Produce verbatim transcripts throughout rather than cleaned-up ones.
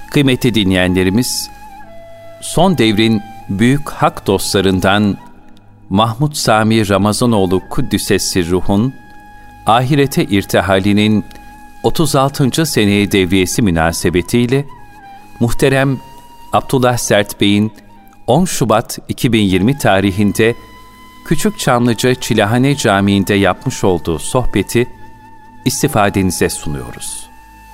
Kıymetli dinleyenlerimiz, son devrin büyük hak dostlarından Mahmud Sami Ramazanoğlu Kuddüs'es Ruh'un ahirete irtihalinin otuz altıncı seneye devriyesi münasebetiyle muhterem Abdullah Sert Bey'in on Şubat iki bin yirmi tarihinde Küçükçamlıca Çilehane Camii'nde yapmış olduğu sohbeti istifadenize sunuyoruz.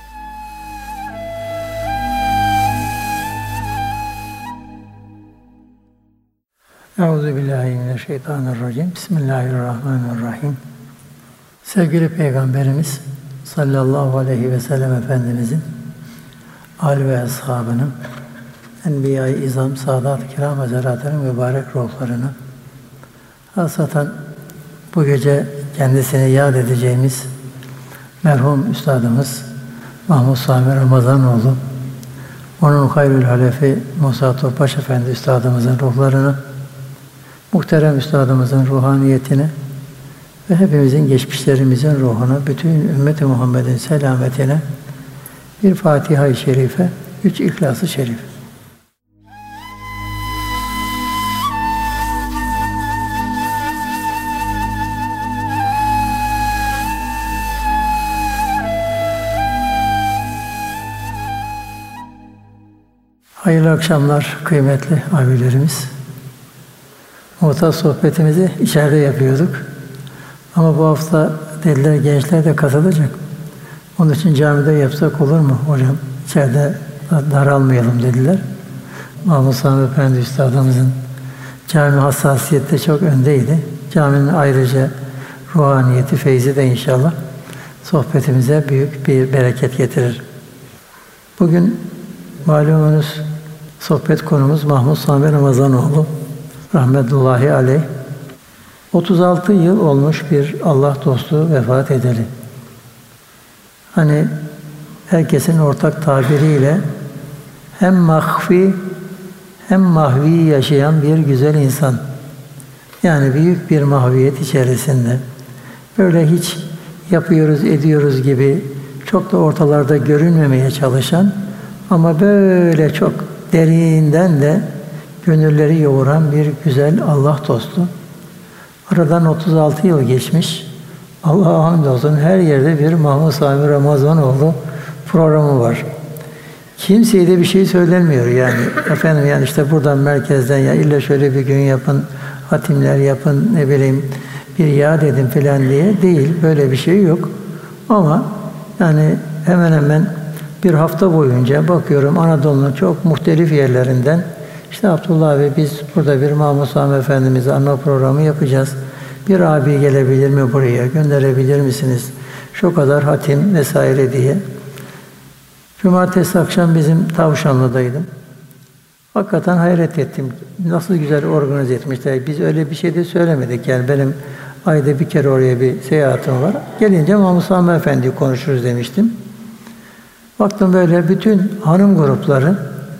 Euzubillahimineşşeytanirracim. Bismillahirrahmanirrahim. Sevgili Peygamberimiz sallallahu aleyhi ve sellem Efendimizin âli ve ashabının, Enbiya-i İzam, Sadat-ı Kiram Hazretlerinin mübarek ruhlarını, hasaten bu gece kendisini yad edeceğimiz merhum Üstadımız Mahmud Sami Ramazanoğlu, onun hayrül halefi Musa Topbaş Efendi Üstadımızın ruhlarını, muhterem Üstadımızın ruhaniyetine ve hepimizin geçmişlerimizin ruhuna, bütün ümmet-i Muhammed'in selametine bir Fatiha-i Şerife, üç İhlas-ı Şerif. Hayırlı akşamlar kıymetli abilerimiz. Muhtar sohbetimizi içeride yapıyorduk. Ama bu hafta dediler gençler de katılacak. Onun için camide yapsak olur mu hocam? İçeride daralmayalım dediler. Mahmud Sami Efendi Üstadımızın cami hassasiyette çok öndeydi. Caminin ayrıca ruhaniyeti, feyzi de inşallah sohbetimize büyük bir bereket getirir. Bugün malumunuz sohbet konumuz Mahmud Sami Ramazanoğlu rahmetullahi aleyh. otuz altı yıl olmuş bir Allah dostu vefat edeli. Hani herkesin ortak tabiriyle hem mahfi hem mahvi yaşayan bir güzel insan. Yani büyük bir mahviyet içerisinde. Böyle hiç yapıyoruz, ediyoruz gibi çok da ortalarda görünmemeye çalışan ama böyle çok derinden de gönülleri yoğuran bir güzel Allah dostu. Aradan otuz altı yıl geçmiş. Allah'a hamdolsun her yerde bir Mahmud Sami Ramazanoğlu programı var. Kimseye de bir şey söylenmiyor yani. Efendim yani işte buradan merkezden ya illa şöyle bir gün yapın, hatimler yapın, ne bileyim bir yad edin filan diye değil. Böyle bir şey yok. Ama yani hemen hemen bir hafta boyunca bakıyorum Anadolu'nun çok muhtelif yerlerinden işte Abdullah abi biz burada bir Mahmud Sami Efendimiz'e anma programı yapacağız. Bir abi gelebilir mi buraya? Gönderebilir misiniz? Şu kadar hatim vesaire diye. Cumartesi akşam bizim Tavşanlı'daydım. Hakikaten hayret ettim. Nasıl güzel organize etmişler. Biz öyle bir şey de söylemedik. Yani benim ayda bir kere oraya bir seyahatim var. Gelince Mahmud Sami Efendi'yi konuşuruz demiştim. Baktım böyle bütün hanım grupları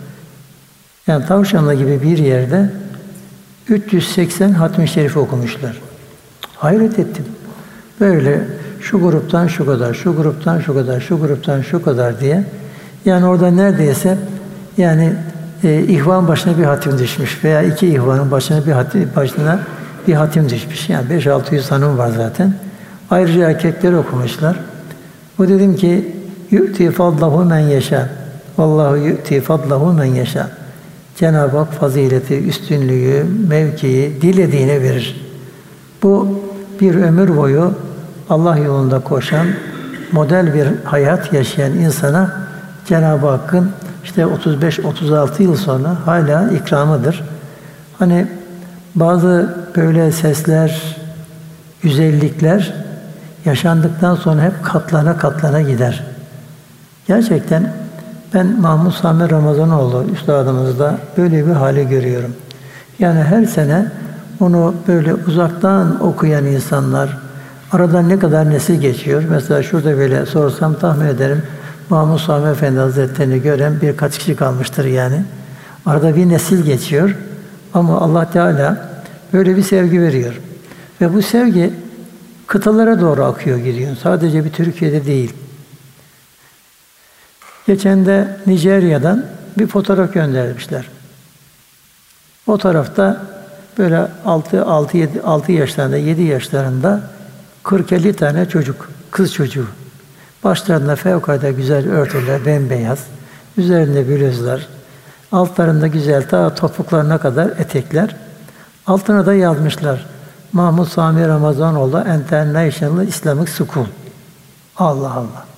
yani Tavşanlı gibi bir yerde üç yüz seksen hatmi şerif okumuşlar. Hayret ettim. Böyle şu gruptan şu kadar, şu gruptan şu kadar, şu gruptan şu kadar diye. Yani orada neredeyse yani e, ihvan başına bir hatim düşmüş veya iki ihvanın başına bir hatim, başına bir hatim düşmüş. Yani beş altı yüz hanım var zaten. Ayrıca erkekler okumuşlar. Bu dedim ki yu'ti fadlahu men yeşâ. Vallahu yu'ti fadlahu men yeşâ. Cenab-ı Hak fazileti, üstünlüğü, mevkiyi dilediğine verir. Bu bir ömür boyu Allah yolunda koşan, model bir hayat yaşayan insana Cenab-ı Hakk'ın işte otuz beş otuz altı yıl sonra hala ikramıdır. Hani bazı böyle sesler, güzellikler yaşandıktan sonra hep katlana katlana gider. Gerçekten ben Mahmud Sami Ramazanoğlu üstadımızda böyle bir hali görüyorum. Yani her sene onu böyle uzaktan okuyan insanlar, aradan ne kadar nesil geçiyor. Mesela şurada böyle sorsam tahmin ederim Mahmud Sami Efendi Hazretleri'ni gören birkaç kişi kalmıştır yani. Arada bir nesil geçiyor ama Allah Teala böyle bir sevgi veriyor. Ve bu sevgi kıtalara doğru akıyor gidiyor. Sadece bir Türkiye'de değil. Geçen de Nijerya'dan bir fotoğraf göndermişler. O tarafta böyle altı yaşlarında, yedi yaşlarında kırk elli tane çocuk, kız çocuğu. Başlarında fevkalade güzel örtüler, bembeyaz. Üzerinde bluzlar. Altlarında güzel, ta topuklarına kadar etekler. Altına da yazmışlar. Mahmut Sami Ramazanoğlu International Islamic School. Allah Allah.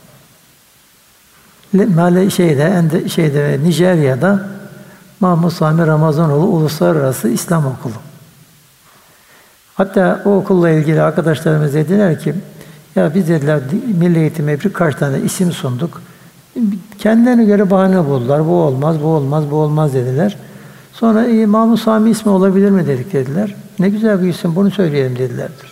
Male şeyde, şeyde Nijerya'da Mahmut Sami Ramazanoğlu Uluslararası İslam Okulu. Hatta o okulla ilgili arkadaşlarımız dediler ki, ya biz dediler Milli Eğitim'e birkaç tane isim sunduk. Kendilerine göre bahane buldular. Bu olmaz, bu olmaz, bu olmaz dediler. Sonra e, Mahmut Sami ismi olabilir mi dedik dediler. Ne güzel bir isim, bunu söyleyelim dedilerdir.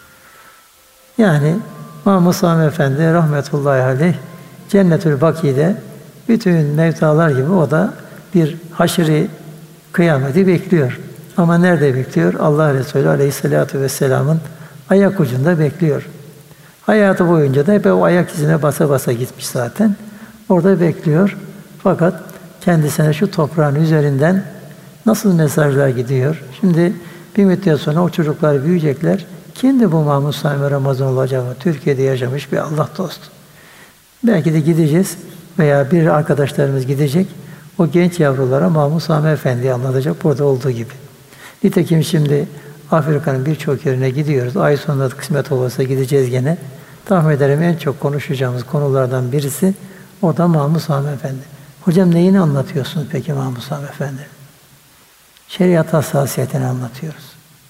Yani Mahmut Sami Efendi rahmetullahi aleyh Cennetül Baki'de bütün mevtalar gibi o da bir haşri kıyameti bekliyor. Ama nerede bekliyor? Allah Resulü Aleyhisselatü Vesselam'ın ayak ucunda bekliyor. Hayatı boyunca da hep o ayak izine basa basa gitmiş zaten. Orada bekliyor. Fakat kendisine şu toprağın üzerinden nasıl mesajlar gidiyor? Şimdi bir müddet sonra o çocuklar büyüyecekler. Kimdi bu Mahmut Sami Ramazanoğlu acaba? Türkiye'de yaşamış bir Allah dostu. Belki de gideceğiz veya bir arkadaşlarımız gidecek. O genç yavrulara Mahmut Sami Efendi'yi anlatacak burada olduğu gibi. Nitekim şimdi Afrika'nın birçok yerine gidiyoruz. Ay sonunda kısmet olursa gideceğiz gene. Tahmin ederim en çok konuşacağımız konulardan birisi o da Mahmut Sami Efendi. Hocam neyini anlatıyorsunuz peki Mahmut Sami Efendi? Şeriat hassasiyetini anlatıyoruz.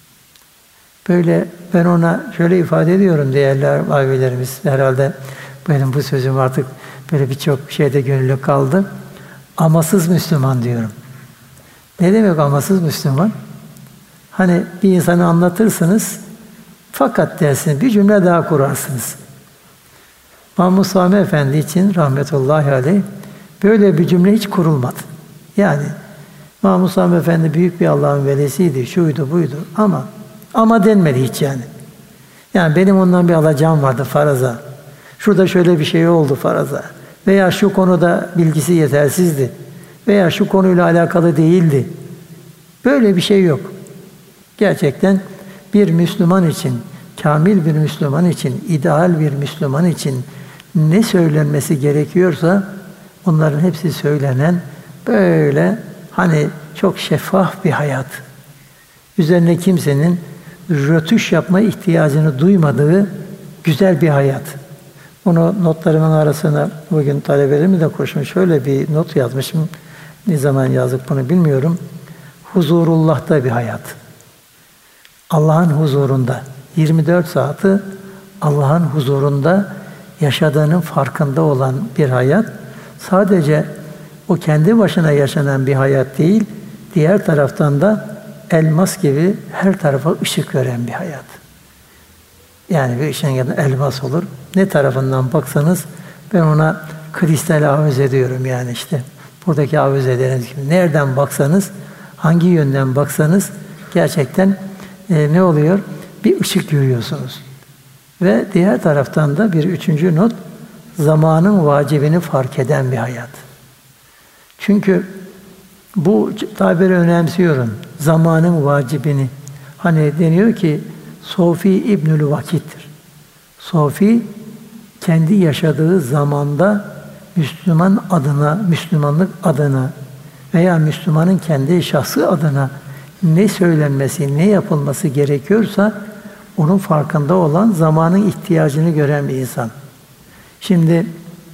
Böyle ben ona şöyle ifade ediyorum değerli abilerimiz. Herhalde benim bu sözüm artık böyle birçok şeyde gönüllü kaldı. Amasız Müslüman diyorum. Ne demek amasız Müslüman? Hani bir insanı anlatırsınız, fakat dersiniz, bir cümle daha kurarsınız. Mahmut Sami Efendi için rahmetullahi aleyh böyle bir cümle hiç kurulmadı. Yani Mahmut Sami Efendi büyük bir Allah'ın velisiydi, şuydu buydu ama ama denmedi hiç yani. Yani benim ondan bir alacağım vardı faraza. Şurada şöyle bir şey oldu faraza. Veya şu konuda bilgisi yetersizdi. Veya şu konuyla alakalı değildi. Böyle bir şey yok. Gerçekten bir Müslüman için, kamil bir Müslüman için, ideal bir Müslüman için ne söylenmesi gerekiyorsa onların hepsi söylenen böyle hani çok şeffaf bir hayat. Üzerine kimsenin rötuş yapma ihtiyacını duymadığı güzel bir hayat. Bunu notlarımın arasına bugün talebelerimi de koşmuş. Şöyle bir not yazmışım. Ne zaman yazdık bunu bilmiyorum. Huzurullah'ta bir hayat. Allah'ın huzurunda. yirmi dört saati Allah'ın huzurunda yaşadığının farkında olan bir hayat. Sadece o kendi başına yaşanan bir hayat değil, diğer taraftan da elmas gibi her tarafa ışık veren bir hayat. Yani bir ışığın yanında elmas olur. Ne tarafından baksanız ben ona kristal arz ediyorum yani işte. Buradaki arz ederiniz gibi. Nereden baksanız, hangi yönden baksanız gerçekten e, ne oluyor? Bir ışık görüyorsunuz. Ve diğer taraftan da bir üçüncü not, zamanın vacibini fark eden bir hayat. Çünkü bu tabiri önemsiyorum. Zamanın vacibini. Hani deniyor ki Sofi İbnül Vakit'tir. Sofi kendi yaşadığı zamanda Müslüman adına, Müslümanlık adına veya Müslümanın kendi şahsı adına ne söylenmesi, ne yapılması gerekiyorsa onun farkında olan, zamanın ihtiyacını gören bir insan. Şimdi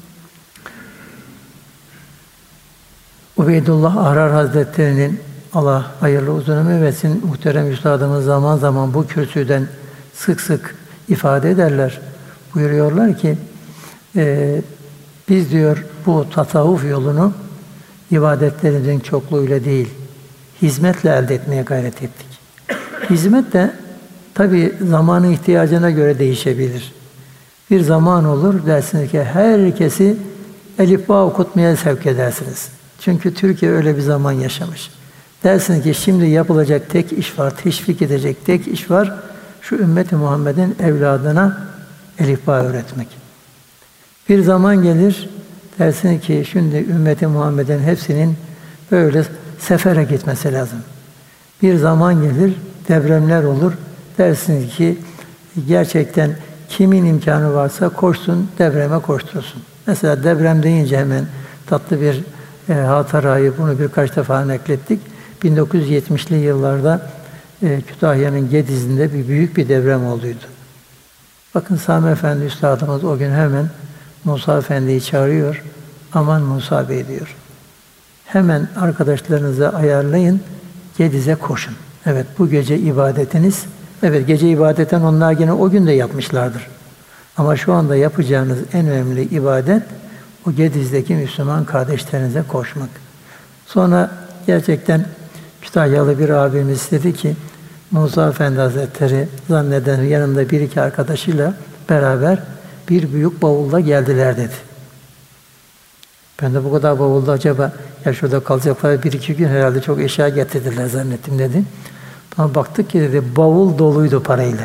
Ubeydullah Ahrar Hazretleri'nin Allah hayırlı uzun ömür versin, muhterem üstadımız zaman zaman bu kürsüden sık sık ifade ederler. Buyuruyorlar ki e, biz diyor bu tasavvuf yolunu ibadetlerimizin çokluğuyla değil, hizmetle elde etmeye gayret ettik. Hizmet de tabii zamanın ihtiyacına göre değişebilir. Bir zaman olur dersiniz ki herkesi elifba okutmaya sevk edersiniz. Çünkü Türkiye öyle bir zaman yaşamış. Dersiniz ki şimdi yapılacak tek iş var, teşvik edecek tek iş var. Şu ümmeti Muhammed'in evladına elifba öğretmek. Bir zaman gelir, Dersin ki şimdi ümmeti Muhammed'in hepsinin böyle sefere gitmesi lazım. Bir zaman gelir, depremler olur. Dersin ki gerçekten kimin imkanı varsa koşsun, depreme koştursun. Mesela deprem deyince hemen tatlı bir e, hatırayı bunu birkaç defa naklettik. bin dokuz yüz yetmişli yıllarda e, Kütahya'nın Gediz'inde bir büyük bir deprem olduydu. Bakın Sami Efendi Üstadımız o gün hemen Musa Efendi'yi çağırıyor. Aman Musa Bey diyor. Hemen arkadaşlarınızı ayarlayın, Gediz'e koşun. Evet, bu gece ibadetiniz, evet gece ibadeten onlar yine o gün de yapmışlardır. Ama şu anda yapacağınız en önemli ibadet o Gediz'deki Müslüman kardeşlerinize koşmak. Sonra gerçekten Kütahyalı bir abimiz dedi ki Musa Efendi Hazretleri zanneden yanında bir iki arkadaşıyla beraber bir büyük bavulla geldiler dedi. Ben de bu kadar bavulda acaba ya şurada kalacaklar bir iki gün herhalde çok eşya getirdiler zannettim dedi. Ama baktık ki dedi bavul doluydu parayla.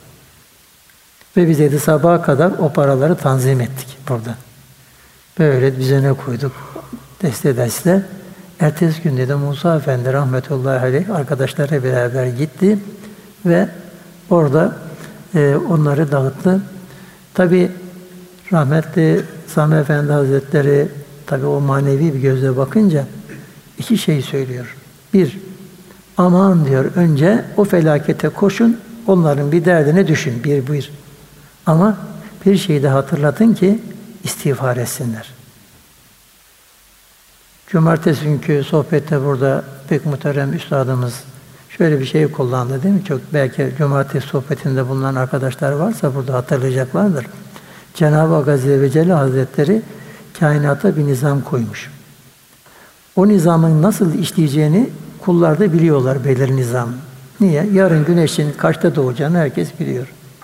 Ve biz dedi sabaha kadar o paraları tanzim ettik burada. Böyle düzene koyduk. Deste deste. Ertesi gün dedi Musa Efendi rahmetullahi aleyh arkadaşlarıyla beraber gitti ve orada e, onları dağıttı. Tabi rahmetli Sami Efendi Hazretleri tabi o manevi bir gözle bakınca iki şey söylüyor. Bir, aman diyor önce o felakete koşun, onların bir derdine düşün. Bir, buyur. Ama bir şeyi de hatırlatın ki istiğfar etsinler. Cumartesi günkü sohbette burada pek muhterem üstadımız şöyle bir şey kullandı değil mi? Çok belki cumartesi sohbetinde bulunan arkadaşlar varsa burada hatırlayacaklardır. Cenab-ı Hak Azze ve Celle Hazretleri kainata bir nizam koymuş. O nizamın nasıl işleyeceğini kullar da biliyorlar belirli nizam. Niye? Yarın güneşin kaçta doğacağını herkes biliyor.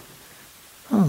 Tamam.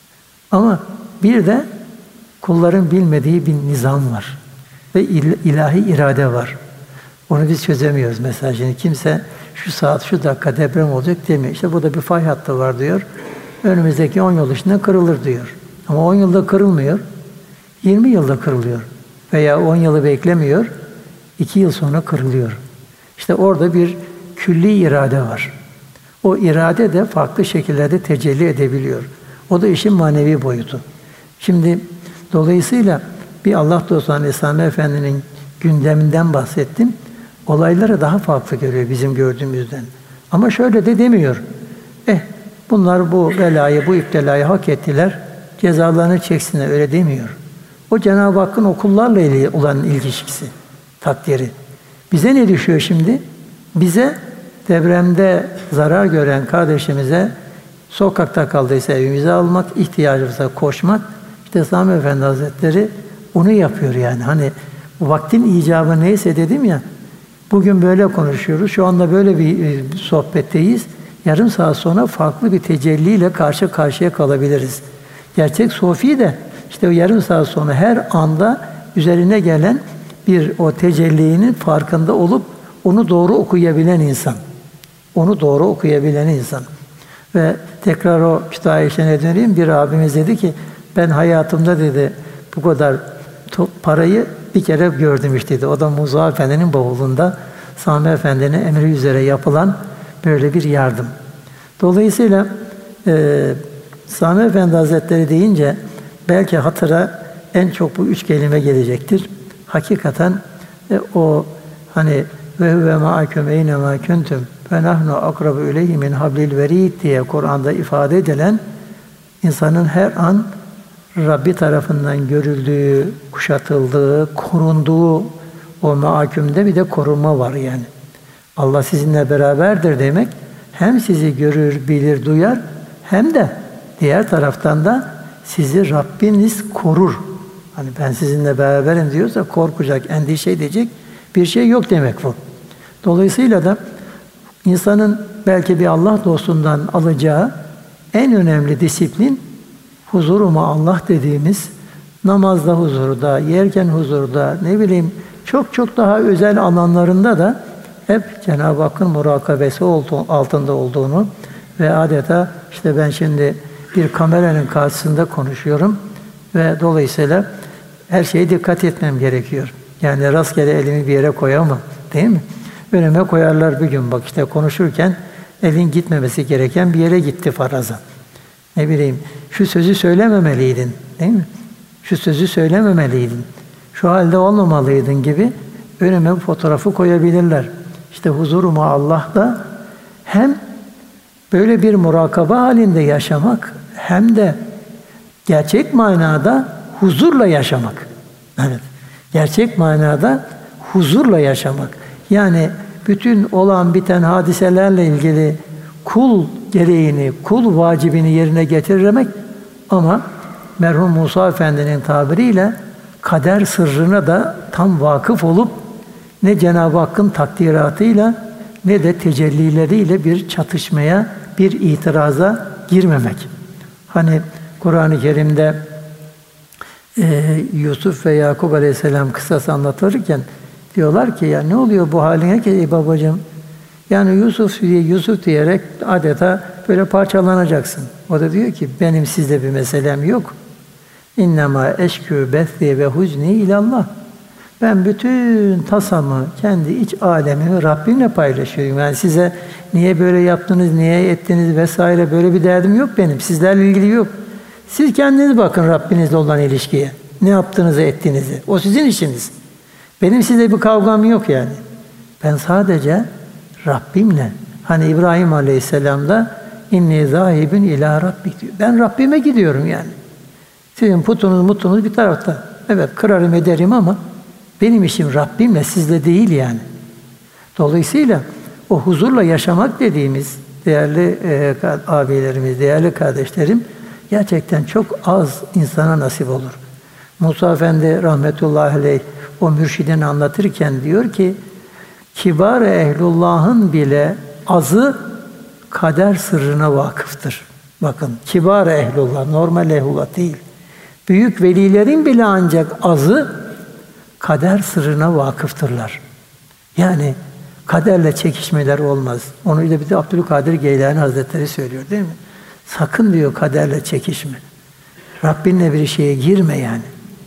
Ama bir de kulların bilmediği bir nizam var. Ve ilahi irade var. Onu biz çözemiyoruz mesela. Şimdi kimse şu saat, şu dakika deprem olacak demiyor. İşte burada bir fay hattı var diyor. Önümüzdeki on yıl içinde kırılır diyor. Ama on yılda kırılmıyor. yirmi yılda kırılıyor. Veya on yılı beklemiyor. iki yıl sonra kırılıyor. İşte orada bir külli irade var. O irade de farklı şekillerde tecelli edebiliyor. O da işin manevi boyutu. Şimdi dolayısıyla bir Allah dostu hani Sami Efendi'nin gündeminden bahsettim. Olayları daha farklı görüyor bizim gördüğümüzden. Ama şöyle de demiyor. Eh bunlar bu belayı, bu iptelayı hak ettiler. Cezalarını çeksinler öyle demiyor. O Cenab-ı Hakk'ın o kullarla ilgili olan ilişkisi, takdiri. Bize ne düşüyor şimdi? Bize depremde zarar gören kardeşimize sokakta kaldıysa evimize almak, ihtiyacımıza koşmak. İşte Sami Efendi Hazretleri onu yapıyor yani. Hani vaktin icabı neyse dedim ya. Bugün böyle konuşuyoruz. Şu anda böyle bir sohbetteyiz. Yarım saat sonra farklı bir tecelliyle karşı karşıya kalabiliriz. Gerçek sofi de işte o yarım saat sonra her anda üzerine gelen bir o tecellinin farkında olup onu doğru okuyabilen insan. Onu doğru okuyabilen insan. Ve tekrar o Kütahya işine döneyim. Bir abimiz dedi ki ben hayatımda dedi bu kadar parayı bir kere gördüm işte dedi. O da Musa Efendi'nin bavulunda Sami Efendi'nin emri üzere yapılan böyle bir yardım. Dolayısıyla e, Sami Efendi Hazretleri deyince belki hatıra en çok bu üç kelime gelecektir. Hakikaten e, o hani ve huve ma'akum eyne ma kuntum ve nahnu akrabu ileyhi min hablil verid diye Kur'an'da ifade edilen insanın her an Rabbi tarafından görüldüğü, kuşatıldığı, korunduğu o mahkumde bir de korunma var yani. Allah sizinle beraberdir demek hem sizi görür, bilir, duyar hem de diğer taraftan da sizi Rabbiniz korur. Hani ben sizinle beraberim diyorsa korkacak, endişe edecek bir şey yok demek bu. Dolayısıyla da insanın belki bir Allah dostundan alacağı en önemli disiplin huzuru Allah dediğimiz namazda huzurda, yerken huzurda, ne bileyim çok çok daha özel alanlarında da hep Cenab-ı Hakk'ın murakabesi altında olduğunu ve adeta işte ben şimdi bir kameranın karşısında konuşuyorum ve dolayısıyla Her şeye dikkat etmem gerekiyor. Yani rastgele elimi bir yere koyamam. Değil mi? Önüme koyarlar bir gün. Bak işte konuşurken elin gitmemesi gereken bir yere gitti faraza. Ne bileyim, şu sözü söylememeliydin. Değil mi? Şu sözü söylememeliydin. Şu halde olmamalıydın gibi önüme bu fotoğrafı koyabilirler. İşte huzur-u Allah'ta hem böyle bir murakaba halinde yaşamak hem de gerçek manada huzurla yaşamak. Evet. Gerçek manada huzurla yaşamak. Yani bütün olan biten hadiselerle ilgili kul gereğini, kul vacibini yerine getirmek ama merhum Musa Efendi'nin tabiriyle kader sırrına da tam vakıf olup ne Cenab-ı Hakk'ın takdiratıyla ne de tecellileriyle bir çatışmaya, bir itiraza girmemek. Hani Kur'an-ı Kerim'de e, Yusuf ve Yakup Aleyhisselam kıssası anlatılırken diyorlar ki ya ne oluyor bu haline ki ey babacığım? Yani Yusuf diye Yusuf diyerek adeta böyle parçalanacaksın. O da diyor ki benim sizde bir meselem yok. İnnemâ eşkû bethî ve huzni ilallah. Ben bütün tasamı, kendi iç alemimi Rabbimle paylaşıyorum. Yani size niye böyle yaptınız, niye ettiniz vesaire böyle bir derdim yok benim. Sizlerle ilgili yok. Siz kendiniz bakın Rabbinizle olan ilişkiye. Ne yaptığınızı, ettiğinizi. O sizin işiniz. Benim size bir kavgam yok yani. Ben sadece Rabbimle. Hani İbrahim Aleyhisselam'da inni zahibün ila rabbik diyor. Ben Rabbime gidiyorum yani. Sizin putunuz mutunuz bir tarafta. Evet kırarım ederim ama benim işim Rabbimle, sizle değil yani. Dolayısıyla o huzurla yaşamak dediğimiz değerli e, abilerimiz, değerli kardeşlerim gerçekten çok az insana nasip olur. Musa Efendi rahmetullahi aleyh o mürşidini anlatırken diyor ki kibar-ı ehlullah'ın bile azı kader sırrına vakıftır. Bakın kibar-ı ehlullah, normal ehlullah değil. Büyük velilerin bile ancak azı kader sırrına vakıftırlar. Yani kaderle çekişmeler olmaz. Onu da bir de Abdülkadir Geylani Hazretleri söylüyor değil mi? Sakın diyor kaderle çekişme. Rabbinle bir şeye girme yani.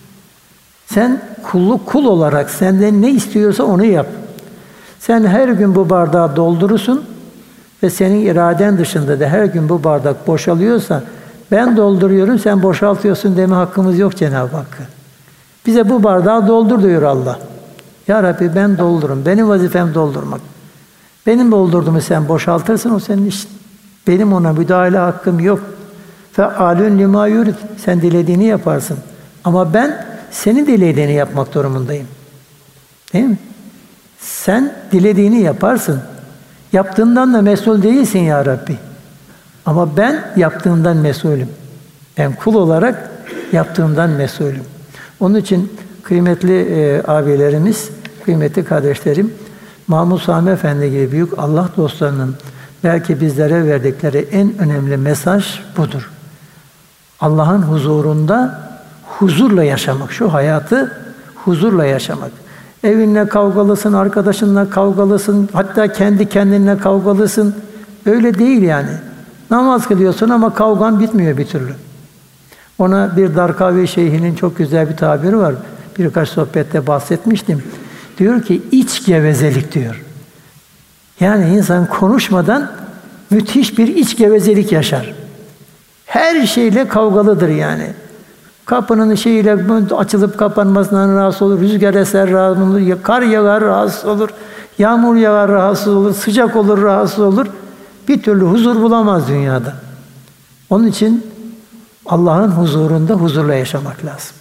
Sen kulluk kul olarak senden ne istiyorsa onu yap. Sen her gün bu bardağı doldurursun ve senin iraden dışında da her gün bu bardak boşalıyorsa ben dolduruyorum sen boşaltıyorsun deme hakkımız yok Cenab-ı Hakk'a. Bize bu bardağı doldur diyor Allah. Ya Rabbi ben doldururum. Benim vazifem doldurmak. Benim doldurduğumu sen boşaltırsın o senin işin. Benim ona müdahale hakkım yok. Fe'alün limâ yurid. Sen dilediğini yaparsın. Ama ben senin dilediğini yapmak durumundayım. Değil mi? Sen dilediğini yaparsın. Yaptığından da mesul değilsin ya Rabbi. Ama ben yaptığımdan mesulüm. Ben kul olarak yaptığımdan mesulüm. Onun için kıymetli e, abilerimiz, kıymetli kardeşlerim, Mahmud Sami Efendi gibi büyük Allah dostlarının belki bizlere verdikleri en önemli mesaj budur. Allah'ın huzurunda huzurla yaşamak, şu hayatı huzurla yaşamak. Evinle kavgalısın, arkadaşınla kavgalısın, hatta kendi kendinle kavgalısın. Öyle değil yani. Namaz kılıyorsun ama kavgan bitmiyor bir türlü. Ona bir Darkavi Şeyhi'nin çok güzel bir tabiri var. Birkaç sohbette bahsetmiştim. Diyor ki iç gevezelik diyor. Yani insan konuşmadan müthiş bir iç gevezelik yaşar. Her şeyle kavgalıdır yani. Kapının şeyiyle açılıp kapanmasından rahatsız olur. Rüzgar eser rahatsız olur. Kar yağar rahatsız olur. Yağmur yağar rahatsız olur. Sıcak olur rahatsız olur. Bir türlü huzur bulamaz dünyada. Onun için Allah'ın huzurunda huzurla yaşamak lazım.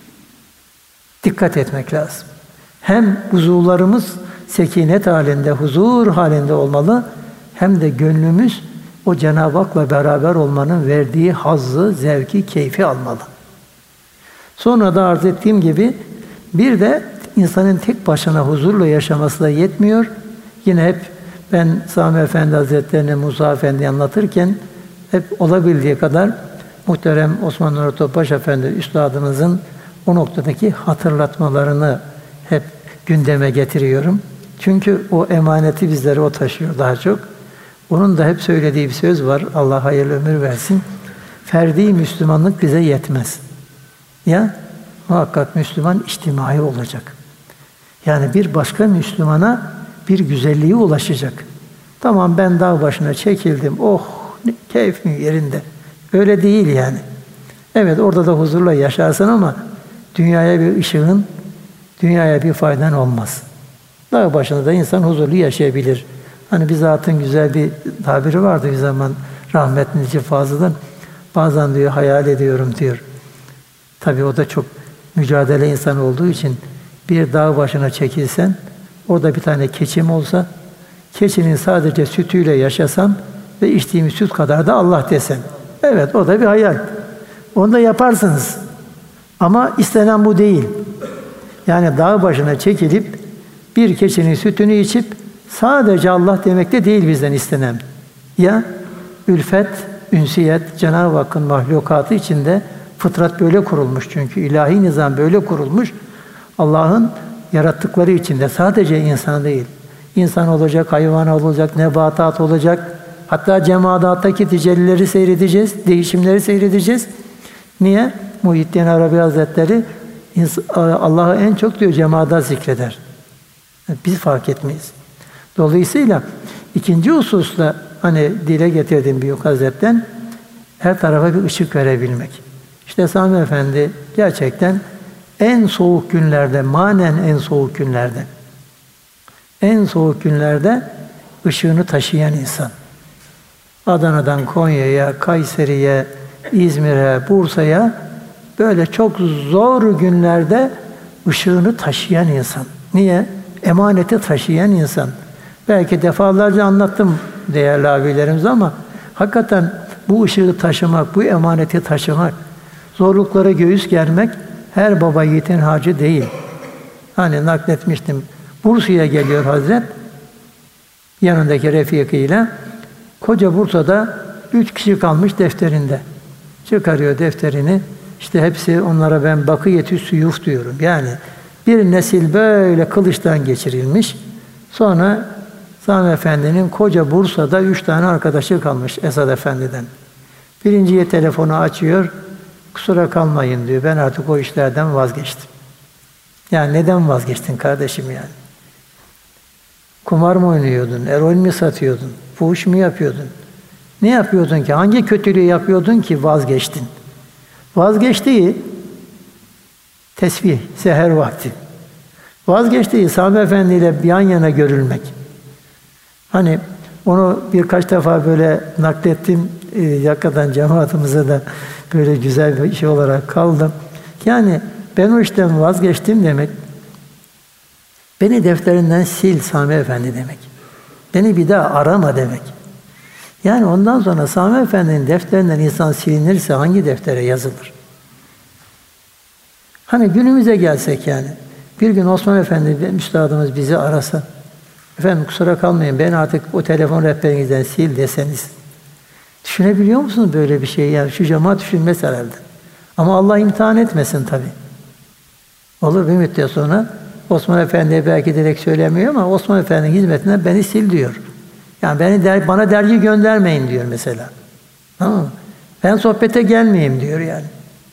Dikkat etmek lazım. Hem huzurlarımız sekinet halinde, huzur halinde olmalı, hem de gönlümüz o Cenab-ı Hak'la beraber olmanın verdiği hazzı, zevki, keyfi almalı. Sonra da arz ettiğim gibi bir de insanın tek başına huzurla yaşaması da yetmiyor. Yine hep ben Sami Efendi Hazretleri'ne, Musa Efendi'yi anlatırken hep olabildiği kadar muhterem Osman Nuri Topbaş Efendi Üstadımızın o noktadaki hatırlatmalarını hep gündeme getiriyorum. Çünkü o emaneti bizlere o taşıyor daha çok. Onun da hep söylediği bir söz var. Allah hayırlı ömür versin. Ferdi Müslümanlık bize yetmez. Ya muhakkak Müslüman içtimai olacak. Yani bir başka Müslümana bir güzelliği ulaşacak. Tamam ben dağ başına çekildim, oh keyfim yerinde. Öyle değil yani. Evet orada da huzurla yaşarsın ama dünyaya bir ışığın, dünyaya bir faydan olmaz. Dağ başında da insan huzurlu yaşayabilir. Hani bir zatın güzel bir tabiri vardı bir zaman rahmetli Necip Fazıl'ın. Bazen diyor hayal ediyorum diyor. Tabii o da çok mücadele insanı olduğu için bir dağ başına çekilsen, orada bir tane keçim olsa, keçinin sadece sütüyle yaşasam ve içtiğim süt kadar da Allah desem. Evet o da bir hayal. Onu da yaparsınız. Ama istenen bu değil. Yani dağ başına çekilip bir keçinin sütünü içip sadece Allah demek de değil bizden istenen. Ya ülfet, ünsiyet, Cenab-ı Hakk'ın mahlukatı içinde fıtrat böyle kurulmuş çünkü ilahi nizam böyle kurulmuş. Allah'ın yarattıkları içinde sadece insan değil. İnsan olacak, hayvan olacak, nebatat olacak. Hatta cemadattaki tecellileri seyredeceğiz, değişimleri seyredeceğiz. Niye? Muhyiddin Arabi Hazretleri Allah'ı en çok diyor cemada zikreder. Biz fark etmeyiz. Dolayısıyla ikinci hususta hani dile getirdiğim Büyük Hazret'ten her tarafa bir ışık verebilmek. İşte Sami Efendi gerçekten en soğuk günlerde, manen en soğuk günlerde, en soğuk günlerde ışığını taşıyan insan. Adana'dan Konya'ya, Kayseri'ye, İzmir'e, Bursa'ya böyle çok zor günlerde ışığını taşıyan insan. Niye? Emaneti taşıyan insan. Belki defalarca anlattım değerli abilerimiz ama hakikaten bu ışığı taşımak, bu emaneti taşımak, zorluklara göğüs germek her baba yiğitin harcı değil. Hani nakletmiştim. Bursa'ya geliyor Hazret, yanındaki refikıyla. Koca Bursa'da üç kişi kalmış defterinde. Çıkarıyor defterini. İşte hepsi onlara ben bakiyetü suyuf diyorum. Yani bir nesil böyle kılıçtan geçirilmiş. Sonra Sami Efendi'nin koca Bursa'da üç tane arkadaşı kalmış Esad Efendi'den. Birinciye telefonu açıyor. Kusura kalmayın diyor. Ben artık o işlerden vazgeçtim. Yani neden vazgeçtin kardeşim yani? Kumar mı oynuyordun? Eroin mi satıyordun? Fuhuş mu yapıyordun? Ne yapıyordun ki? Hangi kötülüğü yapıyordun ki vazgeçtin? Vazgeçtiği tesbih, seher vakti. Vazgeçtiği Sami Efendi ile yan yana görülmek. Hani onu birkaç defa böyle naklettim. E, hakikaten cemaatimize de böyle güzel bir şey olarak kaldım. Yani ben o işten vazgeçtim demek, beni defterinden sil Sami Efendi demek. Beni bir daha arama demek. Yani ondan sonra Sami Efendi'nin defterinden insan silinirse hangi deftere yazılır? Hani günümüze gelsek yani. Bir gün Osman Efendi, üstadımız bizi arasa, efendim kusura kalmayın ben artık o telefon rehberinizden sil deseniz. Düşünebiliyor musunuz böyle bir şey? Yani şu cemaat düşünmez herhalde. Ama Allah imtihan etmesin tabii. Olur bir müddet sonra Osman Efendi'ye belki direkt söylemiyor ama Osman Efendi'nin hizmetinden beni sil diyor. Yani beni der, bana dergi göndermeyin diyor mesela. Tamam mı? Ben sohbete gelmeyeyim diyor yani.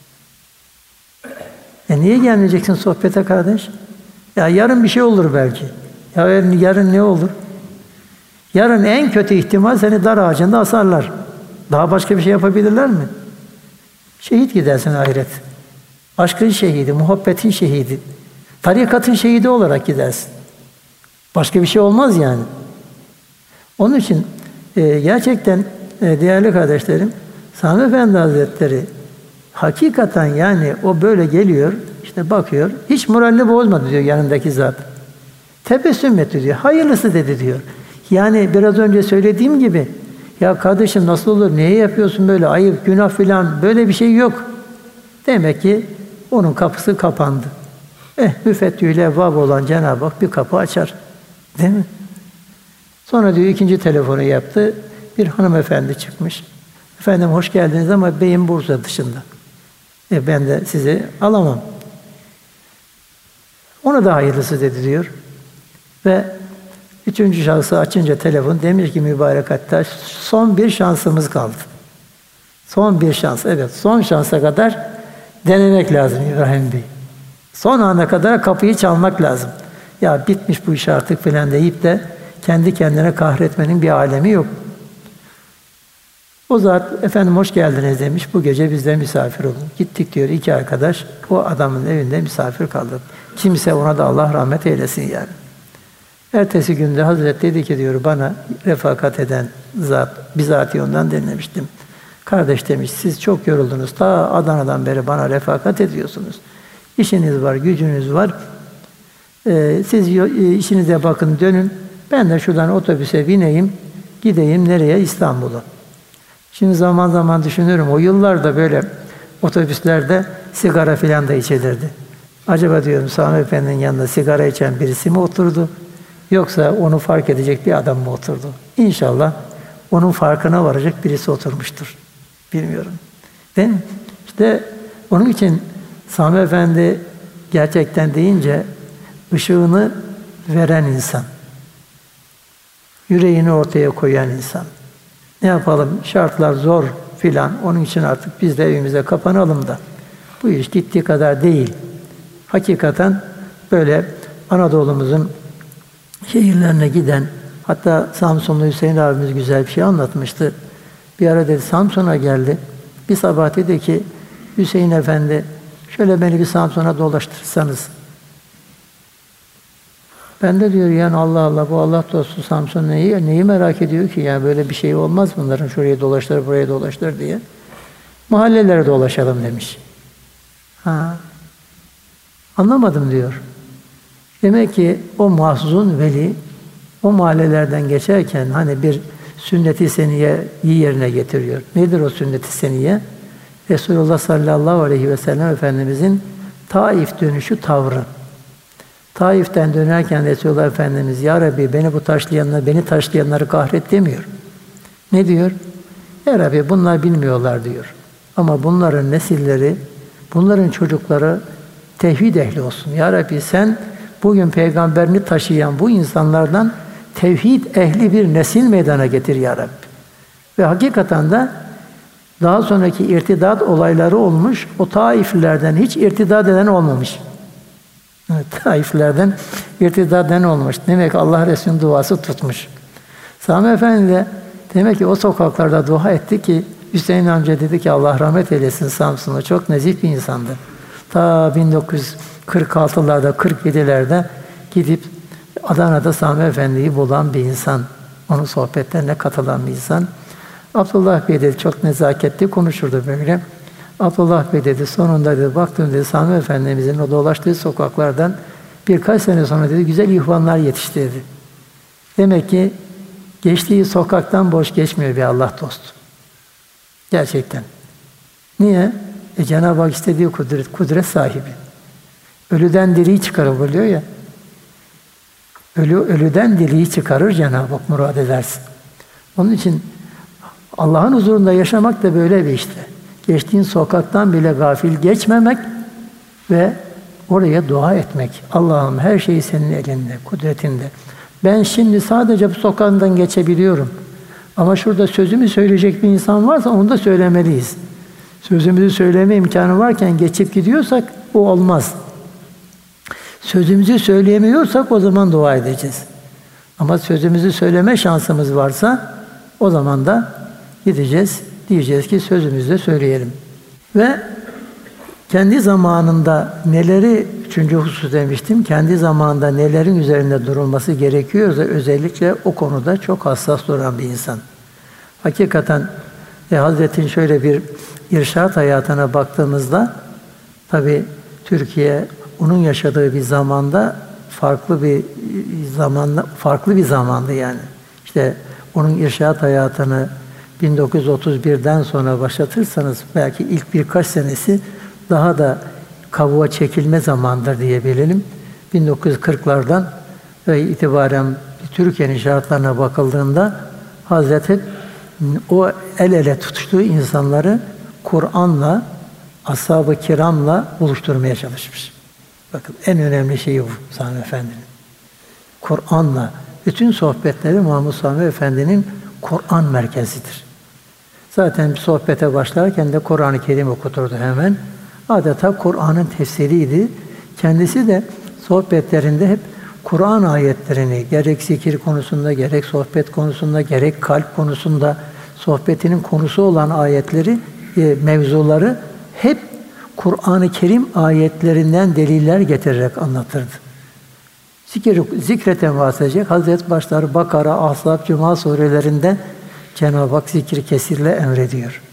E niye gelmeyeceksin sohbete kardeş? Ya yarın bir şey olur belki. Ya yarın, yarın ne olur? Yarın en kötü ihtimal seni dar ağacında asarlar. Daha başka bir şey yapabilirler mi? Şehit gidersin ahiret. Aşkın şehidi, muhabbetin şehidi. Tarikatın şehidi olarak gidersin. Başka bir şey olmaz yani. Onun için e, gerçekten e, değerli kardeşlerim, Sami Efendi Hazretleri hakikaten yani o böyle geliyor, işte bakıyor, hiç moralini bozmadı diyor yanındaki zat. Tebessüm etti diyor, hayırlısı dedi diyor. Yani biraz önce söylediğim gibi, ya kardeşim nasıl olur, niye yapıyorsun böyle, ayıp, günah filan, böyle bir şey yok. Demek ki onun kapısı kapandı. Eh, müfettihül evvab olan Cenab-ı Hak bir kapı açar. Değil mi? Sonra diyor ikinci telefonu yaptı. Bir hanımefendi çıkmış. Efendim hoş geldiniz ama beyim Bursa dışında. E ben de sizi alamam. Ona da hayırlısı dedi diyor. Ve üçüncü şahsı açınca telefon demiş ki mübarek hatta son bir şansımız kaldı. Son bir şans. Evet son şansa kadar denemek lazım İbrahim Bey. Son ana kadar kapıyı çalmak lazım. Ya bitmiş bu iş artık filan deyip de kendi kendine kahretmenin bir alemi yok. O zat, efendim hoş geldiniz demiş, bu gece bizde misafir olun. Gittik diyor iki arkadaş, o adamın evinde misafir kaldık. Kimse, ona da Allah rahmet eylesin yani. Ertesi günde Hazret dedi ki diyor, bana refakat eden zat, bizatihi ondan dinlemiştim. Kardeş demiş, siz çok yoruldunuz. Ta Adana'dan beri bana refakat ediyorsunuz. İşiniz var, gücünüz var. Ee, siz işinize bakın, dönün. Ben de şuradan otobüse bineyim, gideyim nereye? İstanbul'a. Şimdi zaman zaman düşünüyorum, o yıllarda böyle otobüslerde sigara filan da içilirdi. Acaba diyorum, Sami Efendi'nin yanında sigara içen birisi mi oturdu? Yoksa onu fark edecek bir adam mı oturdu? İnşallah onun farkına varacak birisi oturmuştur. Bilmiyorum. Değil mi? İşte onun için Sami Efendi gerçekten deyince ışığını veren insan. Yüreğini ortaya koyan insan. Ne yapalım? Şartlar zor filan. Onun için artık biz de evimize kapanalım da. Bu iş gittiği kadar değil. Hakikaten böyle Anadolu'muzun şehirlerine giden, hatta Samsunlu Hüseyin abimiz güzel bir şey anlatmıştı. Bir ara dedi, Samsun'a geldi. Bir sabah dedi ki, Hüseyin Efendi, şöyle beni bir Samsun'a dolaştırırsanız. Ben de diyor, yani Allah Allah, bu Allah dostu Samsun neyi, neyi merak ediyor ki? Yani böyle bir şey olmaz bunların, şuraya dolaştır, buraya dolaştır diye. Mahallelere dolaşalım demiş. Ha. Anlamadım diyor. Demek ki o mahzun veli, o mahallelerden geçerken hani bir sünnet-i seniyeyi yerine getiriyor. Nedir o sünnet-i seniye? Resulullah sallallahu aleyhi ve sellem Efendimizin Taif dönüşü tavrı. Taif'ten dönerken Resulullah Efendimiz, Ya Rabbi beni bu taşlayanlar, beni taşlayanları kahret demiyor. Ne diyor? Ya Rabbi bunlar bilmiyorlar diyor. Ama bunların nesilleri, bunların çocukları tevhid ehli olsun. Ya Rabbi sen bugün peygamberini taşıyan bu insanlardan tevhid ehli bir nesil meydana getir Ya Rabbi. Ve hakikaten de daha sonraki irtidat olayları olmuş, o Taiflilerden hiç irtidat eden olmamış. Evet, Taiflilerden irtidat eden olmuş. Demek ki Allah Resulü'nün duası tutmuş. Sami Efendi de demek ki o sokaklarda dua etti ki, Hüseyin amca dedi ki Allah rahmet eylesin Samsun'u, çok nezih bir insandı. Ta bin dokuz yüz kırk altılarda, kırk yedilerde gidip Adana'da Sami Efendi'yi bulan bir insan. Onun sohbetlerine katılan bir insan. Abdullah Bey dedi, çok nezaketli konuşurdu böyle. Abdullah Bey dedi, sonunda dedi, baktım dedi, Sami Efendimizin o dolaştığı sokaklardan birkaç sene sonra dedi, güzel ihvanlar yetişti dedi. Demek ki geçtiği sokaktan boş geçmiyor bir Allah dostu. Gerçekten. Niye? E Cenab-ı Hak istediği kudret, kudret sahibi. Ölüden diriyi çıkarabiliyor ya. Ölü, ölüden diriyi çıkarır Cenab-ı Hak murad edersin. Onun için Allah'ın huzurunda yaşamak da böyle bir işte. Geçtiğin sokaktan bile gafil geçmemek ve oraya dua etmek. Allah'ım her şey senin elinde, kudretinde. Ben şimdi sadece bu sokaktan geçebiliyorum. Ama şurada sözümü söyleyecek bir insan varsa onu da söylemeliyiz. Sözümüzü söyleme imkanı varken geçip gidiyorsak o olmaz. Sözümüzü söyleyemiyorsak o zaman dua edeceğiz. Ama sözümüzü söyleme şansımız varsa o zaman da gideceğiz. Diyeceğiz ki sözümüzü de söyleyelim. Ve kendi zamanında neleri, üçüncü husus demiştim, kendi zamanında nelerin üzerinde durulması gerekiyorsa özellikle o konuda çok hassas duran bir insan. Hakikaten e, Hazret'in şöyle bir irşad hayatına baktığımızda tabii Türkiye onun yaşadığı bir zamanda farklı bir zamanda farklı bir zamandı yani. İşte onun irşad hayatını bin dokuz yüz otuz birden sonra başlatırsanız belki ilk birkaç senesi daha da kavuğa çekilme zamandır diyebilelim. bin dokuz yüz kırklardan itibaren Türkiye'nin şartlarına bakıldığında Hazreti o el ele tutuştuğu insanları Kur'an'la, ashab-ı kiramla buluşturmaya çalışmış. Bakın en önemli şeyi bu Sami Efendi'nin. Kur'an'la. Bütün sohbetleri Mahmud Sami Efendi'nin Kur'an merkezidir. Zaten bir sohbete başlarken de Kur'an-ı Kerim okuturdu hemen. Adeta Kur'an'ın tefsiriydi. Kendisi de sohbetlerinde hep Kur'an ayetlerini gerek zikir konusunda, gerek sohbet konusunda, gerek kalp konusunda sohbetinin konusu olan ayetleri, e, mevzuları hep Kur'an-ı Kerim ayetlerinden deliller getirerek anlatırdı. Zikir, zikre temas edecek. Hazreti başları Bakara, Ahzab, Cuma surelerinde Cenab-ı Hak zikir kesirle emrediyor.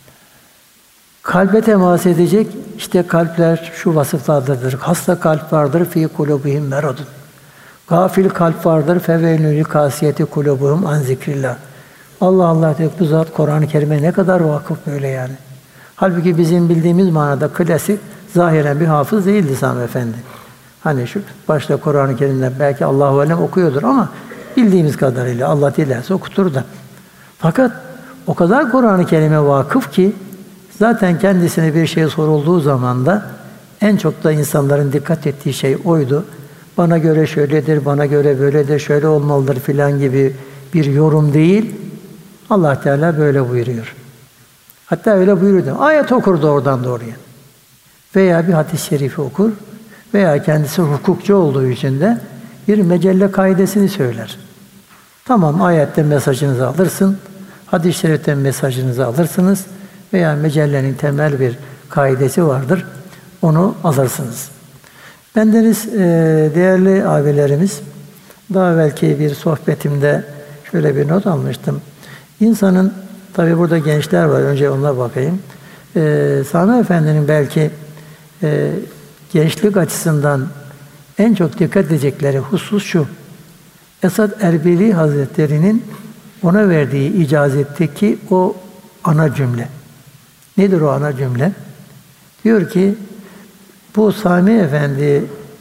Kalbe temas edecek. İşte kalpler şu vasıflardadır. Hasta kalp vardır. Fî kulubihim meradun. Gafil kalp vardır. Feveylül kasiyeti kulubuhum an zikrillah. Allah Allah diyor. Bu zat Kur'an-ı Kerim'e ne kadar vakıf böyle yani. Halbuki bizim bildiğimiz manada klasik, zahiren bir hafız değildi Sami Efendi. Hani şu başta Kur'an-ı Kerim'den belki Allahu alem okuyordur ama bildiğimiz kadarıyla Allah dilerse okutur da. Fakat o kadar Kur'an-ı Kerim'e vakıf ki zaten kendisine bir şey sorulduğu zaman da en çok da insanların dikkat ettiği şey oydu. Bana göre şöyledir, bana göre böyledir, şöyle olmalıdır filan gibi bir yorum değil. Allah Teala böyle buyuruyor. Hatta öyle buyuruyordu. Ayet okurdu oradan doğruya. Veya bir hadis-i şerifi okur veya kendisi hukukçu olduğu için de bir mecelle kaidesini söyler. Tamam, ayetten mesajınızı alırsın, hadis-i şeriften mesajınızı alırsınız veya mecellenin temel bir kaidesi vardır, onu alırsınız. Bendeniz değerli abilerimiz, daha belki bir sohbetimde şöyle bir not almıştım. İnsanın, tabi burada gençler var, önce onlara bakayım. Ee, Sami Efendi'nin belki e, gençlik açısından en çok dikkat edecekleri husus şu. Esad Erbili Hazretleri'nin ona verdiği icazetteki o ana cümle. Nedir o ana cümle? Diyor ki, bu Sami Efendi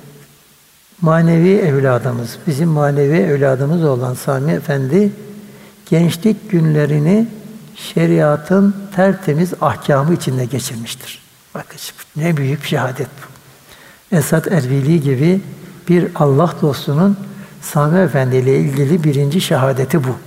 manevi evladımız, bizim manevi evladımız olan Sami Efendi gençlik günlerini şeriatın tertemiz ahkamı içinde geçirmiştir. Bakın ne büyük bir şehadet bu. Esad Erbili gibi bir Allah dostunun Sami Efendi ile ilgili birinci şehadeti bu.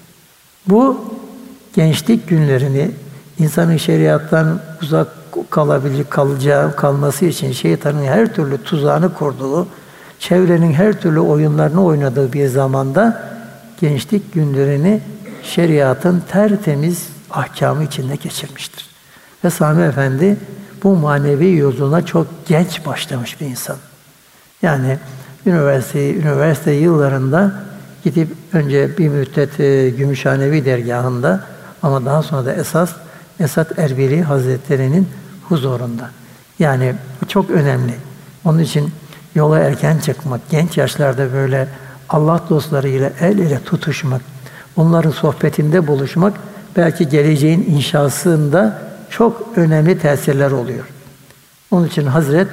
Bu gençlik günlerini insanın şeriattan uzak kalabilir, kalacağı, kalması için şeytanın her türlü tuzağını kurduğu, çevrenin her türlü oyunlarını oynadığı bir zamanda gençlik günlerini şeriatın tertemiz ahkamı içinde geçirmiştir. Ve Sami Efendi bu manevi yolculuğuna çok genç başlamış bir insan. Yani üniversite, üniversite yıllarında gidip önce bir müddet e, Gümüşhanevi dergahında ama daha sonra da esas Esad Erbili Hazretleri'nin huzurunda. Yani bu çok önemli. Onun için yola erken çıkmak, genç yaşlarda böyle Allah dostlarıyla el ele tutuşmak, onların sohbetinde buluşmak belki geleceğin inşasında çok önemli tesirler oluyor. Onun için Hazret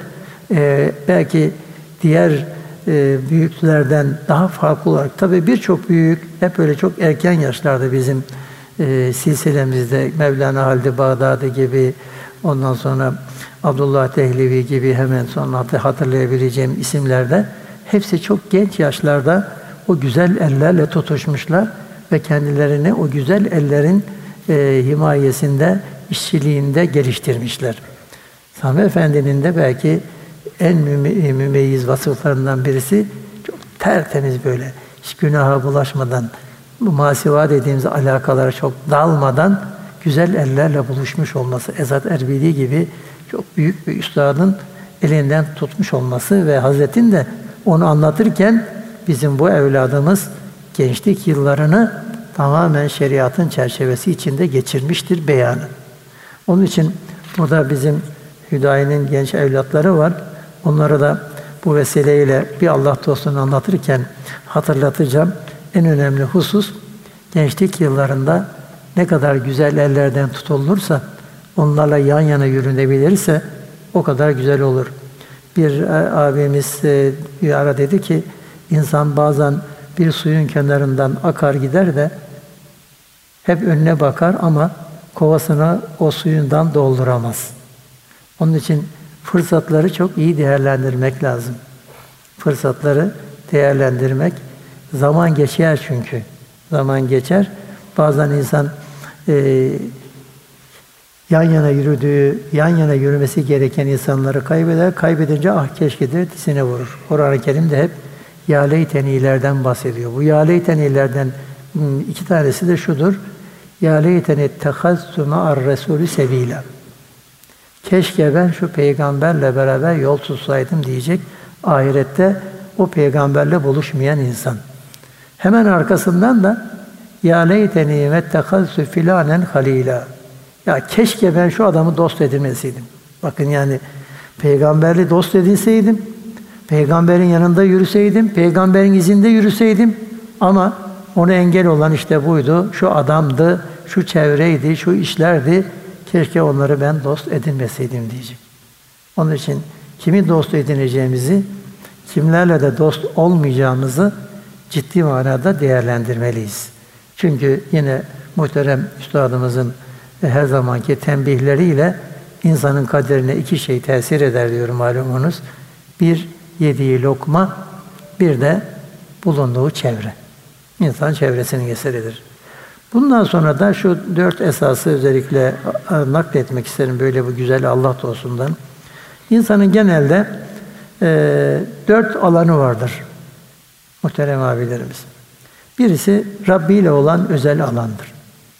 e, belki diğer e, büyüklerden daha farklı olarak, tabii birçok büyük hep öyle çok erken yaşlarda bizim e, silsilemizde Mevlana Halid-i Bağdadi gibi, ondan sonra Abdullah Dehlevi gibi hemen sonra hatırlayabileceğim isimlerde hepsi çok genç yaşlarda o güzel ellerle tutuşmuşlar ve kendilerini o güzel ellerin e, himayesinde, işçiliğinde geliştirmişler. Sami Efendi'nin de belki en müme- mümeyyiz vasıflarından birisi çok tertemiz böyle, hiç günaha bulaşmadan, bu masiva dediğimiz alakalara çok dalmadan güzel ellerle buluşmuş olması, Esad Erbili gibi çok büyük bir üstadın elinden tutmuş olması ve Hazret'in de onu anlatırken bizim bu evladımız gençlik yıllarını tamamen şeriatın çerçevesi içinde geçirmiştir beyanı. Onun için burada bizim Hüdayi'nin genç evlatları var. Onlara da bu vesileyle bir Allah dostunu anlatırken hatırlatacağım. En önemli husus gençlik yıllarında ne kadar güzel ellerden tutulursa, onlarla yan yana yürünebilirse o kadar güzel olur. Bir abimiz bir ara dedi ki, insan bazen bir suyun kenarından akar gider de hep önüne bakar ama kovasını o suyundan dolduramaz. Onun için fırsatları çok iyi değerlendirmek lazım. Fırsatları değerlendirmek, zaman geçer çünkü. Zaman geçer. Bazen insan e, yan yana yürüdüğü, yan yana yürümesi gereken insanları kaybeder. Kaybedince ah keşke der dizine vurur. Kur'an-ı Kerim de hep ya leytenilerden bahsediyor. Bu ya leytenilerden iki tanesi de şudur. Ya leyteni ettehaztu ma'ar resulü sebila. Keşke ben şu peygamberle beraber yol tutsaydım diyecek ahirette o peygamberle buluşmayan insan. Hemen arkasından da ya leyteni mettehaztu filanen halila. Ya keşke ben şu adamı dost edinmeseydim. Bakın yani peygamberle dost edinseydim, peygamberin yanında yürüseydim, peygamberin izinde yürüseydim ama ona engel olan işte buydu, şu adamdı, şu çevreydi, şu işlerdi. Keşke onları ben dost edinmeseydim diyecek. Onun için kimi dost edineceğimizi, kimlerle de dost olmayacağımızı ciddi manada değerlendirmeliyiz. Çünkü yine muhterem üstadımızın her zamanki tembihleriyle insanın kaderine iki şey tesir eder diyorum malumunuz. Bir, yediği lokma, bir de bulunduğu çevre. İnsan çevresinin eseridir. Bundan sonra da şu dört esası özellikle nakletmek isterim böyle bu güzel Allah dostundan. İnsanın genelde e, dört alanı vardır muhterem abilerimiz. Birisi Rabbi ile olan özel alandır.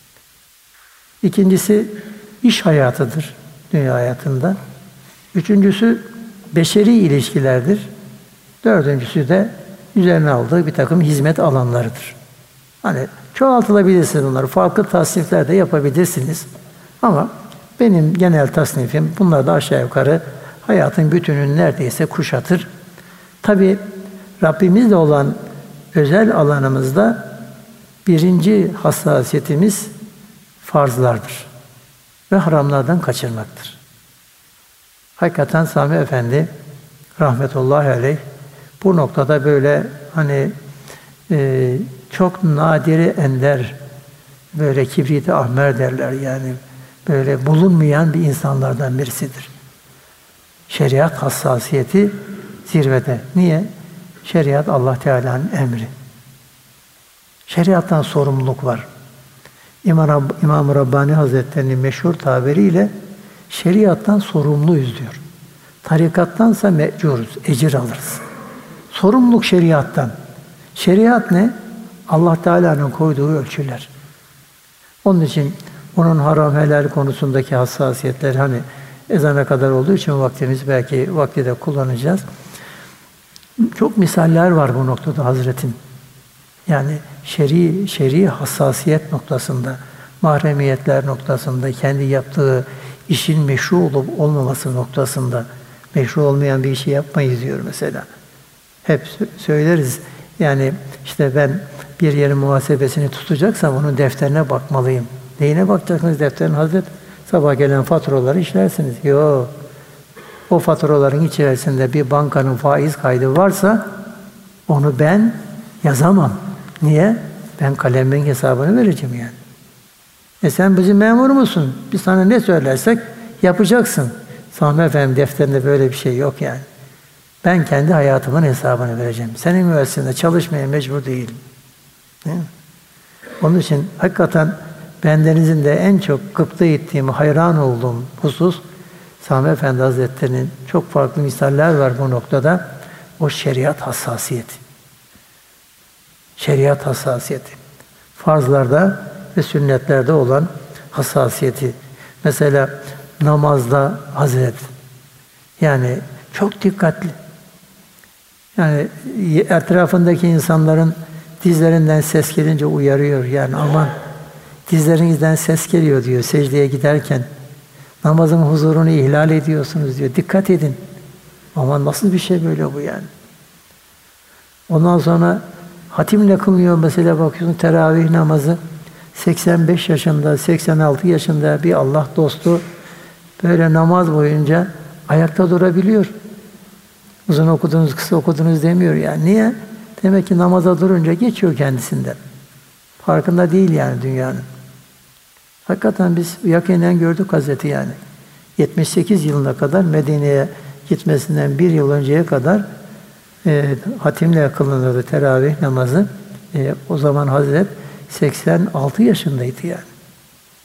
İkincisi iş hayatıdır dünya hayatında. Üçüncüsü beşeri ilişkilerdir. Dördüncüsü de üzerine aldığı bir takım hizmet alanlarıdır. Hani çoğaltılabilirsiniz bunları. Farklı tasnifler de yapabilirsiniz. Ama benim genel tasnifim bunlar da aşağı yukarı hayatın bütününü neredeyse kuşatır. Tabi Rabbimizle olan özel alanımızda birinci hassasiyetimiz farzlardır ve haramlardan kaçırmaktır. Hakikaten Sami Efendi rahmetullahi aleyh bu noktada böyle hani e, çok nadiri ender, böyle kibrit-i ahmer derler yani böyle bulunmayan bir insanlardan birisidir. Şeriat hassasiyeti zirvede. Niye? Şeriat Allah Teala'nın emri. Şeriattan sorumluluk var. İmam, İmam Rabbani Hazretleri'nin meşhur tabiriyle şeriattan sorumluyuz diyor. Tarikattansa mecuruz, ecir alırız. Sorumluluk şeriattan. Şeriat ne? Allah Teala'nın koyduğu ölçüler. Onun için onun haram helal konusundaki hassasiyetler hani ezana kadar olduğu için vaktimiz belki vakti de kullanacağız. Çok misaller var bu noktada Hazretin. Yani şer'i şer'i hassasiyet noktasında, mahremiyetler noktasında, kendi yaptığı işin meşru olup olmaması noktasında meşru olmayan bir işi yapmayız diyor mesela. Hep söyleriz. Yani işte ben bir yerin muhasebesini tutacaksam onun defterine bakmalıyım. Neyine bakacaksınız defterin Hazret? Sabah gelen faturaları işlersiniz. Yok. O faturaların içerisinde bir bankanın faiz kaydı varsa onu ben yazamam. Niye? Ben kalemin hesabını vereceğim yani. E sen bizim memur musun? Biz sana ne söylersek yapacaksın. Sami Efendi defterinde böyle bir şey yok yani. Ben kendi hayatımın hesabını vereceğim. Senin müessesinde çalışmaya mecbur değilim. Değil mi? Onun için hakikaten bendenizin de en çok gıpta ettiğim, hayran olduğum husus Sami Efendi Hazretleri'nin çok farklı misaller var bu noktada. O şeriat hassasiyeti. Şeriat hassasiyeti. Farzlarda ve sünnetlerde olan hassasiyeti. Mesela namazda Hazret. Yani çok dikkatli. Yani etrafındaki insanların dizlerinden ses gelince uyarıyor. Yani aman dizlerinizden ses geliyor diyor secdeye giderken. Namazın huzurunu ihlal ediyorsunuz diyor. Dikkat edin. Aman nasıl bir şey böyle bu yani. Ondan sonra hatimle kılmıyor mesela bakıyorsun teravih namazı. seksen beş yaşında, seksen altı yaşında bir Allah dostu böyle namaz boyunca ayakta durabiliyor. Uzun okudunuz, kısa okudunuz demiyor yani. Niye? Demek ki namaza durunca geçiyor kendisinden. Farkında değil yani dünyanın. Hakikaten biz yakinen gördük Hazreti yani. yetmiş sekiz yılına kadar Medine'ye gitmesinden bir yıl önceye kadar e, hatimle kılınırdı teravih namazı. E, o zaman Hazret seksen altı yaşındaydı yani.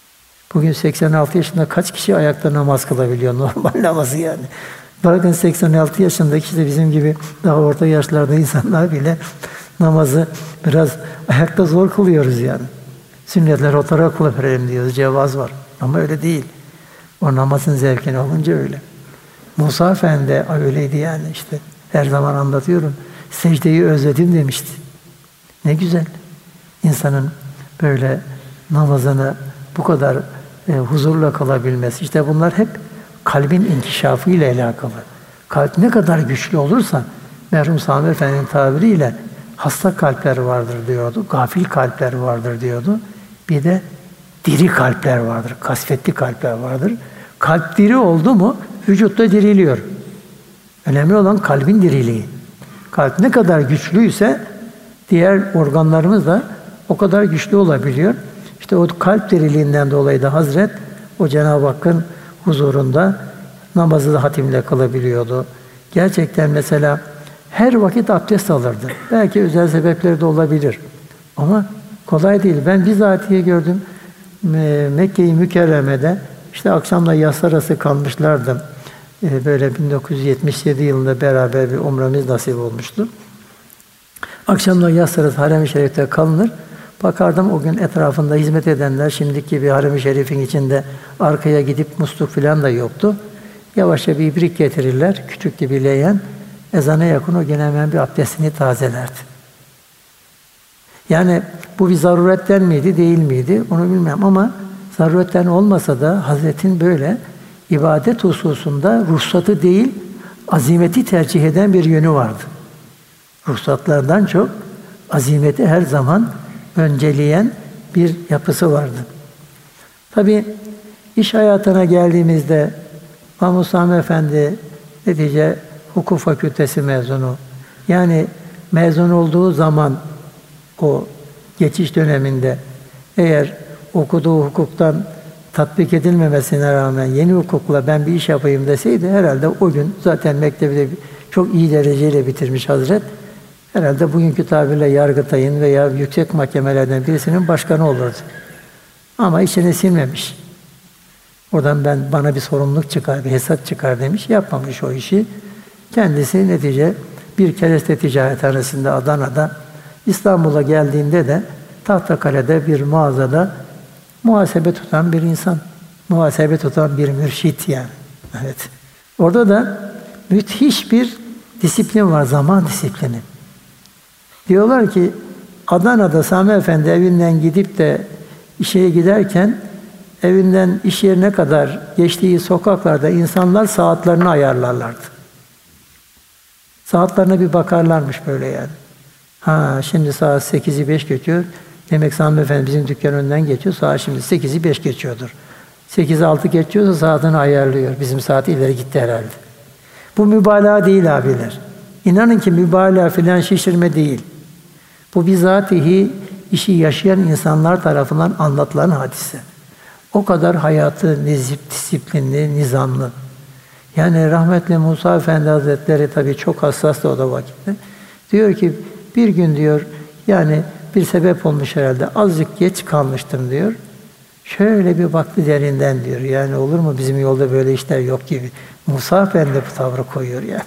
Bugün seksen altı yaşında kaç kişi ayakta namaz kılabiliyor? Normal namazı yani. Bakın seksen altı yaşındaki işte bizim gibi daha orta yaşlarda insanlar bile namazı biraz ayakta zor kılıyoruz yani. Sünnetler oturarak kılabilirim diyoruz, cevaz var. Ama öyle değil. O namazın zevkini olunca öyle. Musa Efendi de öyleydi yani işte. Her zaman anlatıyorum. Secdeyi özledim demişti. Ne güzel. İnsanın böyle namazını bu kadar e, huzurla kalabilmesi. İşte bunlar hep kalbin inkişafı ile alakalı. Kalp ne kadar güçlü olursa, merhum Sami Efendi'nin tabiriyle hasta kalpler vardır diyordu, gafil kalpler vardır diyordu. Bir de diri kalpler vardır, kasvetli kalpler vardır. Kalp diri oldu mu, vücutta diriliyor. Önemli olan kalbin diriliği. Kalp ne kadar güçlüyse, diğer organlarımız da o kadar güçlü olabiliyor. İşte o kalp diriliğinden dolayı da Hazret, o Cenab-ı Hakk'ın huzurunda namazı da hatimle kılabiliyordu. Gerçekten mesela her vakit abdest alırdı. Belki özel sebepleri de olabilir. Ama kolay değil. Ben bizatihi gördüm. Mekke-i Mükerreme'de işte akşamla yatsı arası kalmışlardı. Böyle bin dokuz yüz yetmiş yedi yılında beraber bir umremiz nasip olmuştu. Akşamla yatsı arası Harem-i Şerif'te kalınır. Bakardım o gün etrafında hizmet edenler, şimdiki gibi Harem-i Şerif'in içinde arkaya gidip musluk falan da yoktu. Yavaşça bir ibrik getirirler, küçük bir leğen. Ezana yakın o gene hemen bir abdestini tazelerdi. Yani bu bir zaruretten miydi, değil miydi onu bilmem ama zaruretten olmasa da Hazret'in böyle ibadet hususunda ruhsatı değil, azimeti tercih eden bir yönü vardı. Ruhsatlardan çok azimeti her zaman önceleyen bir yapısı vardı. Tabii iş hayatına geldiğimizde Mahmud Sami Efendi netice hukuk fakültesi mezunu. Yani mezun olduğu zaman o geçiş döneminde eğer okuduğu hukuktan tatbik edilmemesine rağmen yeni hukukla ben bir iş yapayım deseydi herhalde o gün zaten mektebi çok iyi dereceyle bitirmiş Hazret. Herhalde bugünkü tabirle Yargıtay'ın veya yüksek mahkemelerden birisinin başkanı olurdu. Ama içine sinmemiş. Oradan ben bana bir sorumluluk çıkar, bir hesap çıkar demiş. Yapmamış o işi. Kendisi netice bir kereste ticarethanesinde Adana'da, İstanbul'a geldiğinde de Tahtakale'de bir mağazada muhasebe tutan bir insan. Muhasebe tutan bir mürşit yani. Evet. Orada da müthiş bir disiplin var, zaman disiplini. Diyorlar ki Adana'da Sami Efendi evinden gidip de işe giderken evinden iş yerine kadar geçtiği sokaklarda insanlar saatlerini ayarlarlardı. Saatlerine bir bakarlarmış böyle yani. Ha şimdi saat sekizi beş geçiyor. Demek Sami Efendi bizim dükkan önünden geçiyor. Saat şimdi sekizi beş geçiyordur. sekizi altı geçiyorsa saatini ayarlıyor. Bizim saat ileri gitti herhalde. Bu mübalağa değil abiler. İnanın ki mübalağa filan şişirme değil. Bu bizatihi işi yaşayan insanlar tarafından anlatılan hadise. O kadar hayatı nezip, disiplinli, nizamlı. Yani rahmetli Musa Efendi Hazretleri tabii çok hassastı o da vakitte. Diyor ki bir gün diyor yani bir sebep olmuş herhalde azıcık geç kalmıştım diyor. Şöyle bir baktı derinden diyor. Yani olur mu bizim yolda böyle işler yok gibi. Musa Efendi bu tavrı koyuyor yani.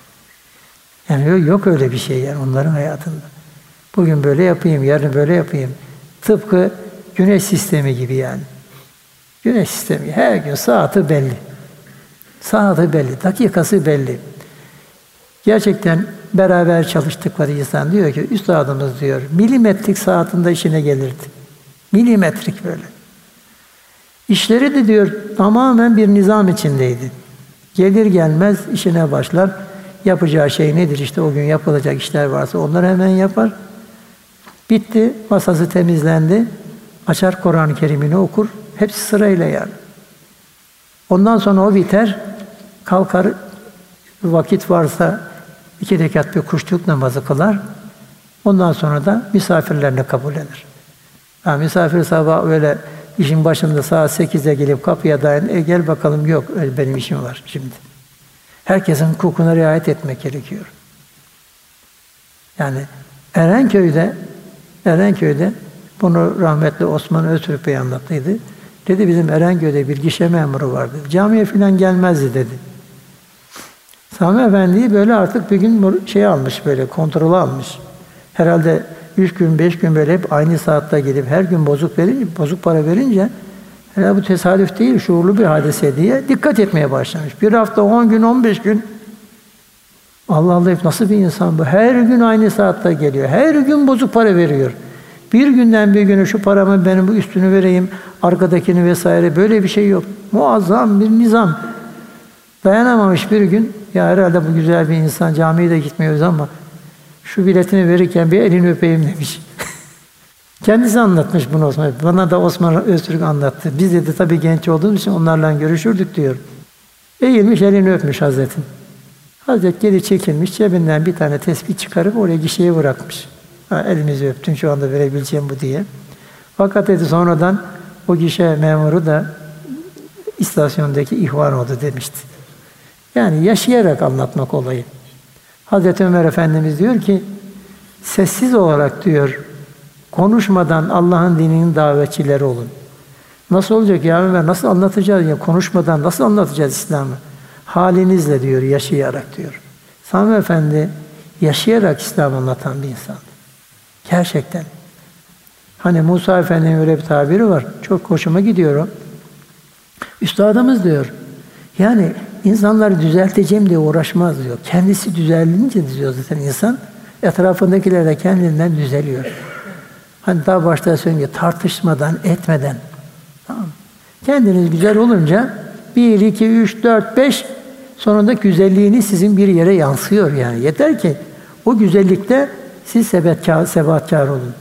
Yani yok öyle bir şey yani onların hayatında. Bugün böyle yapayım, yarın böyle yapayım. Tıpkı güneş sistemi gibi yani. Güneş sistemi her gün saati belli. Saati belli, dakikası belli. Gerçekten beraber çalıştıkları insan diyor ki üstadımız diyor milimetrik saatinde işine gelirdi. Milimetrik böyle. İşleri de diyor tamamen bir nizam içindeydi. Gelir gelmez işine başlar. Yapacağı şey nedir işte o gün yapılacak işler varsa onları hemen yapar. Bitti, masası temizlendi. Açar Kur'an-ı Kerim'ini okur. Hepsi sırayla yani. Ondan sonra o biter. Kalkar, vakit varsa iki rekat bir kuşluk namazı kılar. Ondan sonra da misafirlerini kabul eder. Yani misafir sabah öyle işin başında saat sekizde gelip kapıya dayan, e gel bakalım yok, öyle benim işim var şimdi. Herkesin hukukuna riayet etmek gerekiyor. Yani Erenköy'de Erenköy'de bunu rahmetli Osman Öztürk Bey anlattıydı. Dedi bizim Erenköy'de bir gişe memuru vardı. Camiye falan gelmezdi dedi. Sami Efendi'yi böyle artık bir gün şey almış, böyle kontrolü almış. Herhalde üç gün, beş gün böyle hep aynı saatte gidip her gün bozuk verince, bozuk para verince herhalde bu tesadüf değil, şuurlu bir hadise diye dikkat etmeye başlamış. Bir hafta, on gün, on beş gün Allah Allah, nasıl bir insan bu? Her gün aynı saatte geliyor. Her gün bozuk para veriyor. Bir günden bir güne şu paramı benim bu üstünü vereyim, arkadakini vesaire, böyle bir şey yok. Muazzam bir nizam. Dayanamamış bir gün, ya herhalde bu güzel bir insan, camiye de gitmiyoruz ama şu biletini verirken bir elini öpeyim demiş. Kendisi anlatmış bunu Osman. Bana da Osman Öztürk anlattı. Biz dedi tabii genç olduğumuz için onlarla görüşürdük diyor. Eğilmiş elini öpmüş Hazretin. Hazret geri çekilmiş, cebinden bir tane tespih çıkarıp oraya gişeye bırakmış. Ha, elinizi öptün, şu anda verebileceğim bu diye. Fakat dedi sonradan o gişe memuru da istasyondaki ihvan oldu demişti. Yani yaşayarak anlatmak olayı. Hazreti Ömer Efendimiz diyor ki, sessiz olarak diyor, konuşmadan Allah'ın dininin davetçileri olun. Nasıl olacak ya Ömer, nasıl anlatacağız ya, konuşmadan nasıl anlatacağız İslam'ı? Halinizle diyor, yaşayarak diyor. Sami Efendi yaşayarak İslam anlatan bir insan. Gerçekten. Hani Musa Efendi'nin öyle bir tabiri var. Çok hoşuma gidiyor o. Üstadımız diyor, yani insanları düzelteceğim diye uğraşmaz diyor. Kendisi düzelince diyor zaten insan, etrafındakiler de kendinden düzeliyor. Hani daha başta söyleyeyim ki tartışmadan, etmeden. Tamam. Kendiniz güzel olunca bir, iki, üç, dört, beş sonunda güzelliğini sizin bir yere yansıyor yani. Yeter ki o güzellikte siz sebatkar, sebatkar olun.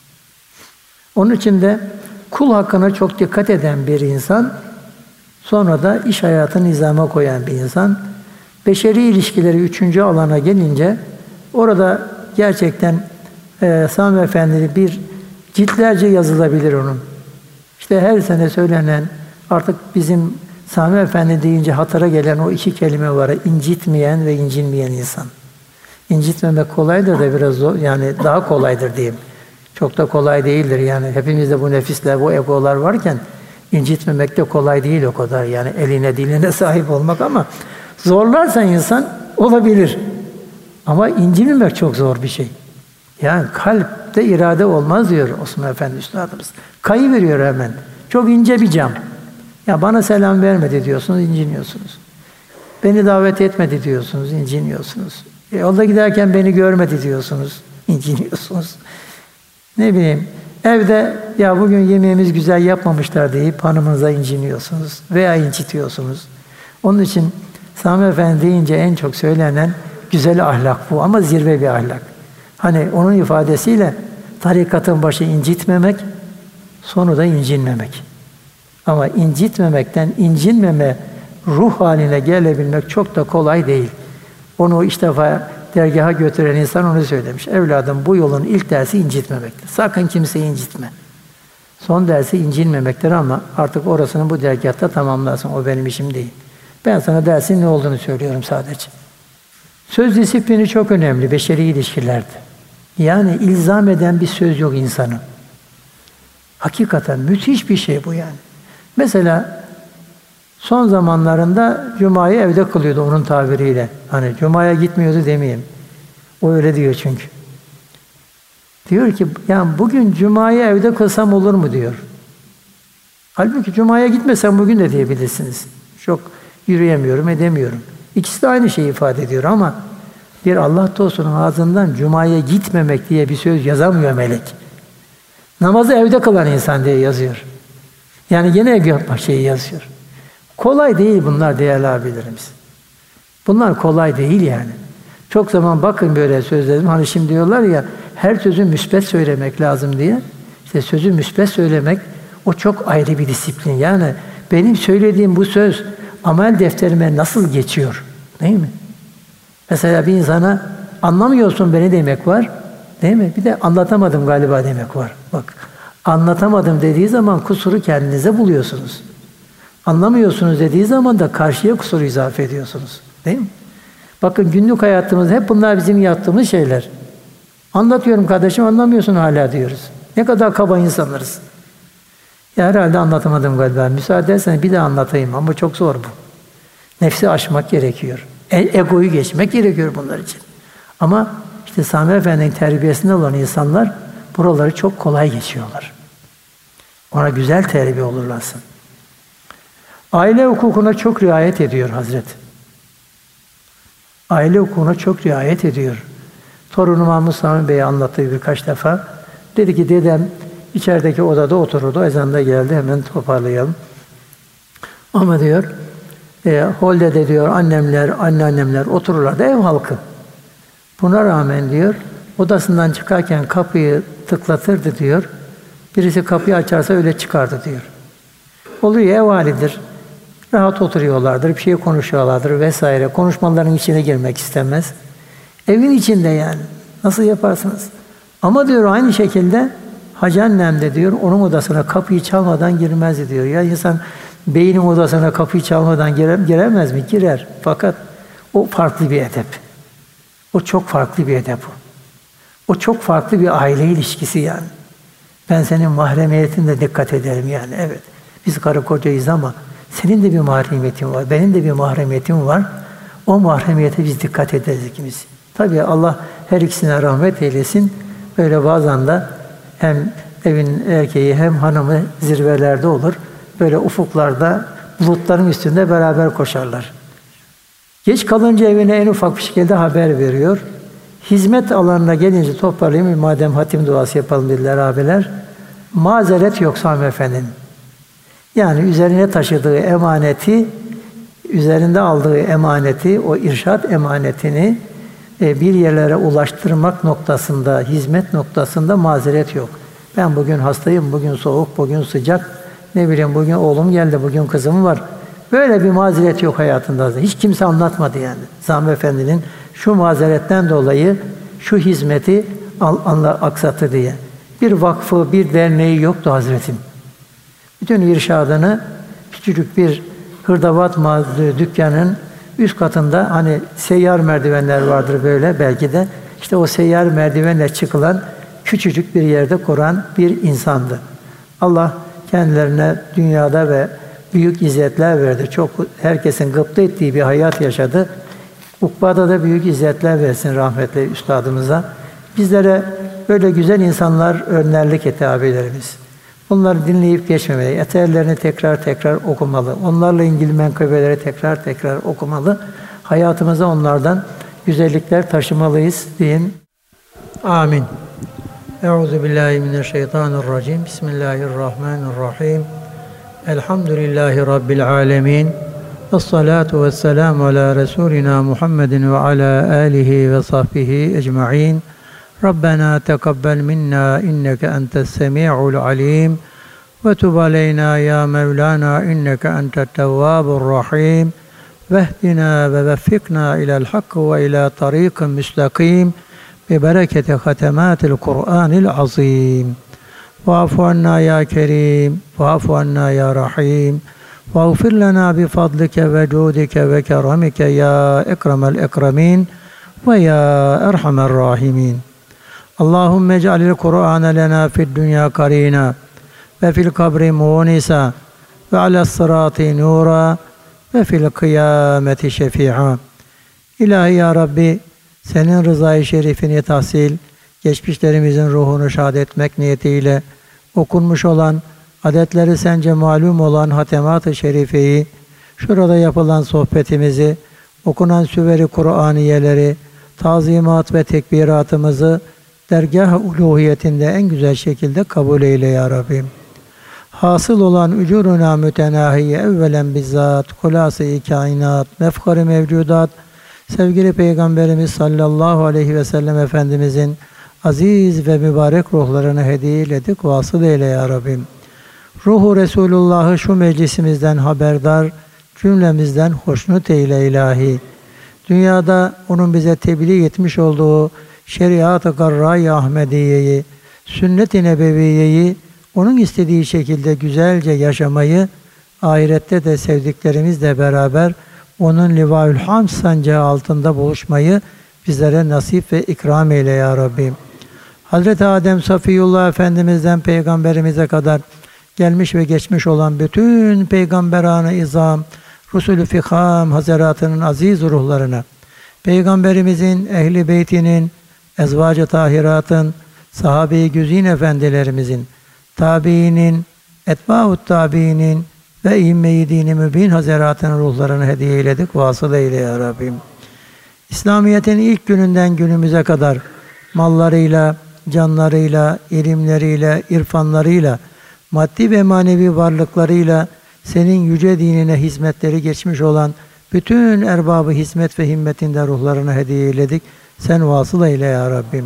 Onun için de kul hakkına çok dikkat eden bir insan, sonra da iş hayatını nizama koyan bir insan, beşeri ilişkileri üçüncü alana gelince orada gerçekten e, Sami Efendi bir ciltlerce yazılabilir onun. İşte her sene söylenen, artık bizim Sami Efendi deyince hatıra gelen o iki kelime var. İncitmeyen ve incinmeyen insan. İncitmemek kolaydır da biraz zor, yani daha kolaydır diyeyim. Çok da kolay değildir yani. Hepimizde bu nefisler, bu egolar varken incitmemek de kolay değil o kadar. Yani eline diline sahip olmak, ama zorlarsa insan olabilir. Ama incinmemek çok zor bir şey. Yani kalpte irade olmaz diyor Osman Efendi Üstadımız. Kayıveriyor hemen. Çok ince bir cam. Ya bana selam vermedi diyorsunuz, inciniyorsunuz. Beni davet etmedi diyorsunuz, inciniyorsunuz. E, yolda giderken beni görmedi diyorsunuz, inciniyorsunuz. Ne bileyim, evde ya bugün yemeğimiz güzel yapmamışlar deyip hanımınıza inciniyorsunuz veya incitiyorsunuz. Onun için Sami Efendi deyince en çok söylenen güzel ahlak bu, ama zirve bir ahlak. Hani onun ifadesiyle tarikatın başı incitmemek, sonu da incinmemek. Ama incitmemekten incinmeme ruh haline gelebilmek çok da kolay değil. Onu ilk defa dergaha götüren insan onu söylemiş. Evladım, bu yolun ilk dersi incitmemektir. Sakın kimseyi incitme. Son dersi incinmemektir, ama artık orasını bu dergahta tamamlarsın. O benim işim değil. Ben sana dersin ne olduğunu söylüyorum sadece. Söz disiplini çok önemli beşeri ilişkilerde. Yani ilzam eden bir söz yok insanın. Hakikaten müthiş bir şey bu yani. Mesela son zamanlarında Cuma'yı evde kılıyordu onun tabiriyle. Hani Cuma'ya gitmiyordu demeyeyim. O öyle diyor çünkü. Diyor ki, yani bugün Cuma'yı evde kılsam olur mu diyor. Halbuki Cuma'ya gitmesem bugün de diyebilirsiniz. Çok yürüyemiyorum, edemiyorum. İkisi de aynı şeyi ifade ediyor, ama bir Allah dostunun ağzından Cuma'ya gitmemek diye bir söz yazamıyor melek. Namazı evde kılan insan diye yazıyor. Yani gene ev yapmak şeyi yazıyor. Kolay değil bunlar değerli abilerimiz. Bunlar kolay değil yani. Çok zaman bakın böyle sözlerim. Hani şimdi diyorlar ya, her sözü müsbet söylemek lazım diye. İşte sözü müsbet söylemek, o çok ayrı bir disiplin. Yani benim söylediğim bu söz amel defterime nasıl geçiyor? Değil mi? Mesela bir insana anlamıyorsun beni demek var. Değil mi? Bir de anlatamadım galiba demek var. Bak, anlatamadım dediği zaman kusuru kendinize buluyorsunuz. Anlamıyorsunuz dediği zaman da karşıya kusuru izafe ediyorsunuz. Değil mi? Bakın günlük hayatımız hep bunlar bizim yaptığımız şeyler. Anlatıyorum kardeşim, anlamıyorsun hala diyoruz. Ne kadar kaba insanlarız. Ya herhalde anlatamadım galiba. Müsaade ederseniz bir daha anlatayım ama çok zor bu. Nefsi aşmak gerekiyor. E- egoyu geçmek gerekiyor bunlar için. Ama işte Sami Efendi'nin terbiyesinde olan insanlar buraları çok kolay geçiyorlar. Ona güzel terbiye olurlarsın. Aile hukukuna çok riayet ediyor Hazret. Aile hukukuna çok riayet ediyor. Torunu Mahmud Sami Bey'e anlattığı birkaç defa. Dedi ki dedem içerideki odada otururdu. Ezan da geldi, hemen toparlayalım. Ama diyor, e, holde de diyor annemler, anneannemler otururlardı, ev halkı. Buna rağmen diyor, odasından çıkarken kapıyı tıklatırdı diyor. Birisi kapıyı açarsa öyle çıkardı diyor. Oluyor, ev halidir. Rahat oturuyorlardır, bir şey konuşuyorlardır vesaire. Konuşmaların içine girmek istemez. Evin içinde yani. Nasıl yaparsınız? Ama diyor aynı şekilde Hacı annem de diyor onun odasına kapıyı çalmadan girmez diyor. Ya insan beynin odasına kapıyı çalmadan gire, giremez mi? Girer. Fakat o farklı bir edep. O çok farklı bir edep o. O çok farklı bir aile ilişkisi yani. Ben senin mahremiyetine dikkat ederim yani. Evet. Biz karı kocayız ama senin de bir mahremiyetin var. Benim de bir mahremiyetim var. O mahremiyete biz dikkat ederiz ikimiz. Tabii Allah her ikisine rahmet eylesin. Böyle bazen de hem evin erkeği hem hanımı zirvelerde olur. Böyle ufuklarda, bulutların üstünde beraber koşarlar. Geç kalınca evine en ufak bir şekilde haber veriyor. Hizmet alanına gelince toparlayayım, madem hatim duası yapalım dediler abiler. Mazeret yok Sami Efendi'nin. Yani üzerine taşıdığı emaneti, üzerinde aldığı emaneti, o irşat emanetini bir yerlere ulaştırmak noktasında, hizmet noktasında mazeret yok. Ben bugün hastayım, bugün soğuk, bugün sıcak, ne bileyim bugün oğlum geldi, bugün kızım var. Böyle bir mazeret yok hayatında. Hiç kimse anlatmadı yani. Sami Efendi'nin şu mazeretten dolayı şu hizmeti aksattı diye. Bir vakfı, bir derneği yoktu Hazretim. Bütün irşadını küçücük bir hırdavat dükkanın üst katında hani seyyar merdivenler vardır böyle belki de. İşte o seyyar merdivenle çıkılan küçücük bir yerde kuran bir insandı. Allah kendilerine dünyada ve büyük izzetler verdi. Çok herkesin gıpta ettiği bir hayat yaşadı. Ukbada da büyük izzetler versin rahmetli üstadımıza. Bizlere böyle güzel insanlar önderlik etti abilerimiz. Bunları dinleyip geçmemeli. Eserlerini tekrar tekrar okumalı. Onlarla ilgili menkıbeleri tekrar tekrar okumalı. Hayatımıza onlardan güzellikler taşımalıyız deyin. Amin. Euzubillahimineşşeytanirracim. Bismillahirrahmanirrahim. Elhamdülillahi Rabbil alemin. Vessalatu vesselamu ala Resulina Muhammedin ve ala alihi ve sahbihi ecma'in. Rabbena tekabbel minna inneke entes semi'ul alim ve tub aleyna ya Mevlana inneke entet tevvabur rahim vehdina ve veffikna ila'l hakkı ve ila tariqin müstakim bi bereketi hatematil Kur'anil azim. Va'fu anna ya kerim, va'fu anna ya rahim, va'gfir lana bi fadlike ve cudike ve keramike ya ekremel ekremin ve ya erhamer rahimin. Allahümme ec'alil Kur'ane lena fid dünya karina ve fil kabri munisa ve alas sırati nura ve fil kıyameti şefi'a. İlahi ya Rabbi, senin rızayı şerifini tahsil, geçmişlerimizin ruhunu şad etmek niyetiyle okunmuş olan, adetleri sence malum olan hatemat-ı şerifeyi, şurada yapılan sohbetimizi, okunan süveri Kur'aniyeleri, tazimat ve tekbiratımızı dergâh-ı uluhiyetinde en güzel şekilde kabul eyle ya Rabbi. Hasıl olan ücuruna mütenahiye evvelen bizzat, kulâs-ı kainat, mefkar-ı mevcudat, sevgili Peygamberimiz sallallahu aleyhi ve sellem Efendimizin aziz ve mübarek ruhlarını hediye eyledik, vasıl eyle ya Rabbim. Ruhu Resulullah'ı şu meclisimizden haberdar, cümlemizden hoşnut eyle ilahi. Dünyada onun bize tebliğ etmiş olduğu şeriat-ı garra-i Ahmediye'yi, sünnet-i nebeviyeyi, onun istediği şekilde güzelce yaşamayı, ahirette de sevdiklerimizle beraber onun Livaül Hamd sancağı altında buluşmayı bizlere nasip ve ikram eyle ya Rabbi. Hazreti Adem Safiyullah Efendimiz'den Peygamberimize kadar gelmiş ve geçmiş olan bütün peygamberan-ı izam, Rusul-ü Fikam Hazaratının aziz ruhlarına, Peygamberimizin, Ehl-i Beytinin, Ezvac-ı Tahiratın, Sahabe-i Güzin efendilerimizin, Tabiinin, Etbâ-ut Tabiinin ve İmme-i Dîn-i Mübin Hazaratının ruhlarını hediye eyledik. Vasıl eyle ya Rabbim. İslamiyet'in ilk gününden günümüze kadar mallarıyla, canlarıyla, ilimleriyle, irfanlarıyla, maddi ve manevi varlıklarıyla senin yüce dinine hizmetleri geçmiş olan bütün erbabı hizmet ve himmetinde ruhlarına hediye eyledik. Sen vasıl eyle ya Rabbim.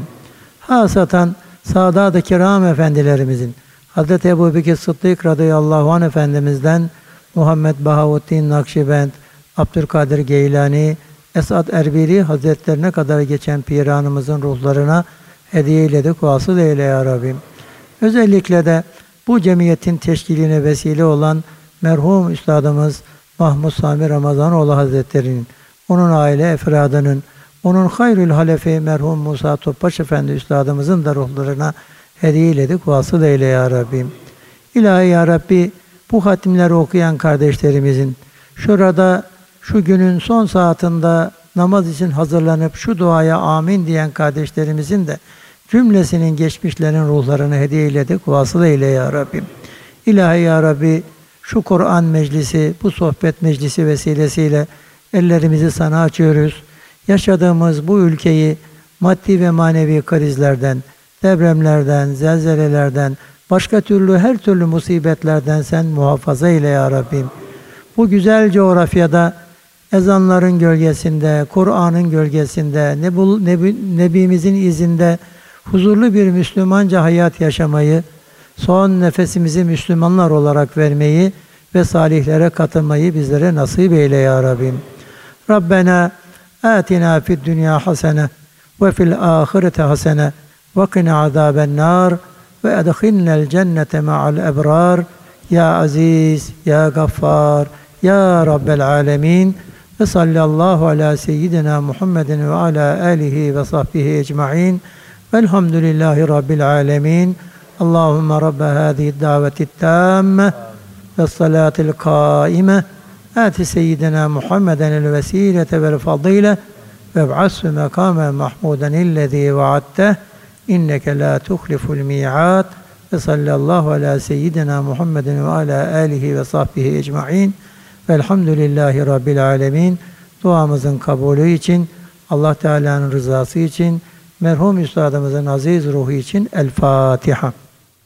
Hasatan Sadat-ı Kiram efendilerimizin, Hazreti Ebu Bekir Sıddık radıyallahu anh efendimizden Muhammed Bahavuddin Nakşibend, Abdülkadir Geylani, Esad Erbili Hazretlerine kadar geçen piranımızın ruhlarına hediye eyledik. Vasıl eyle ya Rabbim. Özellikle de bu cemiyetin teşkiline vesile olan merhum üstadımız Mahmud Sami Ramazanoğlu Hazretleri'nin, onun aile efradının, onun hayrül halefi merhum Musa Topbaş Efendi üstadımızın da ruhlarına hediye eyledik. Vasıl eyle ya Rabbim. İlahi ya Rabbi, bu hatimleri okuyan kardeşlerimizin, şurada şu günün son saatinde namaz için hazırlanıp şu duaya amin diyen kardeşlerimizin de cümlesinin geçmişlerin ruhlarını hediye eyledik. Vasıl eyle ya Rabbim. İlahi ya Rabbi, şu Kur'an meclisi, bu sohbet meclisi vesilesiyle ellerimizi sana açıyoruz. Yaşadığımız bu ülkeyi maddi ve manevi krizlerden, depremlerden, zelzelelerden, başka türlü her türlü musibetlerden sen muhafaza eyle ya Rabbim. Bu güzel coğrafyada ezanların gölgesinde, Kur'an'ın gölgesinde, Nebi, Nebimizin izinde huzurlu bir Müslümanca hayat yaşamayı, son nefesimizi Müslümanlar olarak vermeyi ve salihlere katılmayı bizlere nasip eyle ya Rabbim. Rabbena atina fid dünya hasene ve fil ahirete hasene ve qina azaben nar ve edkhilnel cennete ma'al ebrar ya aziz ya gaffar ya rabbel alemin ve sallallahu ala seyyidina Muhammedin ve ala alihi ve sahbihi ecma'in velhamdülillahi rabbil alemin. Allahümme rabbe hâzihi daveti tâmme ve salâtil kâime âti seyyidina Muhammeden el vesilete vel fadîle ve b'assu mekâmen mahmûden illezî vaadteh inneke lâ tuhliful mi'âd ve sallallahu ala seyyidina Muhammedin ve ala âlihi ve sahbihi ecma'in velhamdülillahi rabbil alemin. Duamızın kabulü için, Allah Teala'nın rızası için, merhum üstadımızın aziz ruhu için El Fatiha.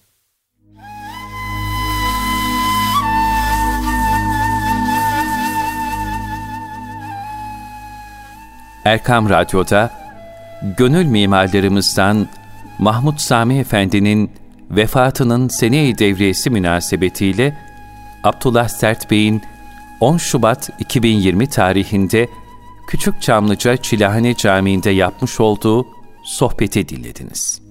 Erkam Radyo'da gönül mimarlarımızdan Mahmud Sami Efendi'nin vefatının sene-i devriyesi münasebetiyle Abdullah Sert Bey'in on Şubat iki bin yirmi tarihinde Küçükçamlıca Çilahane Camii'nde yapmış olduğu sohbeti dinlediniz.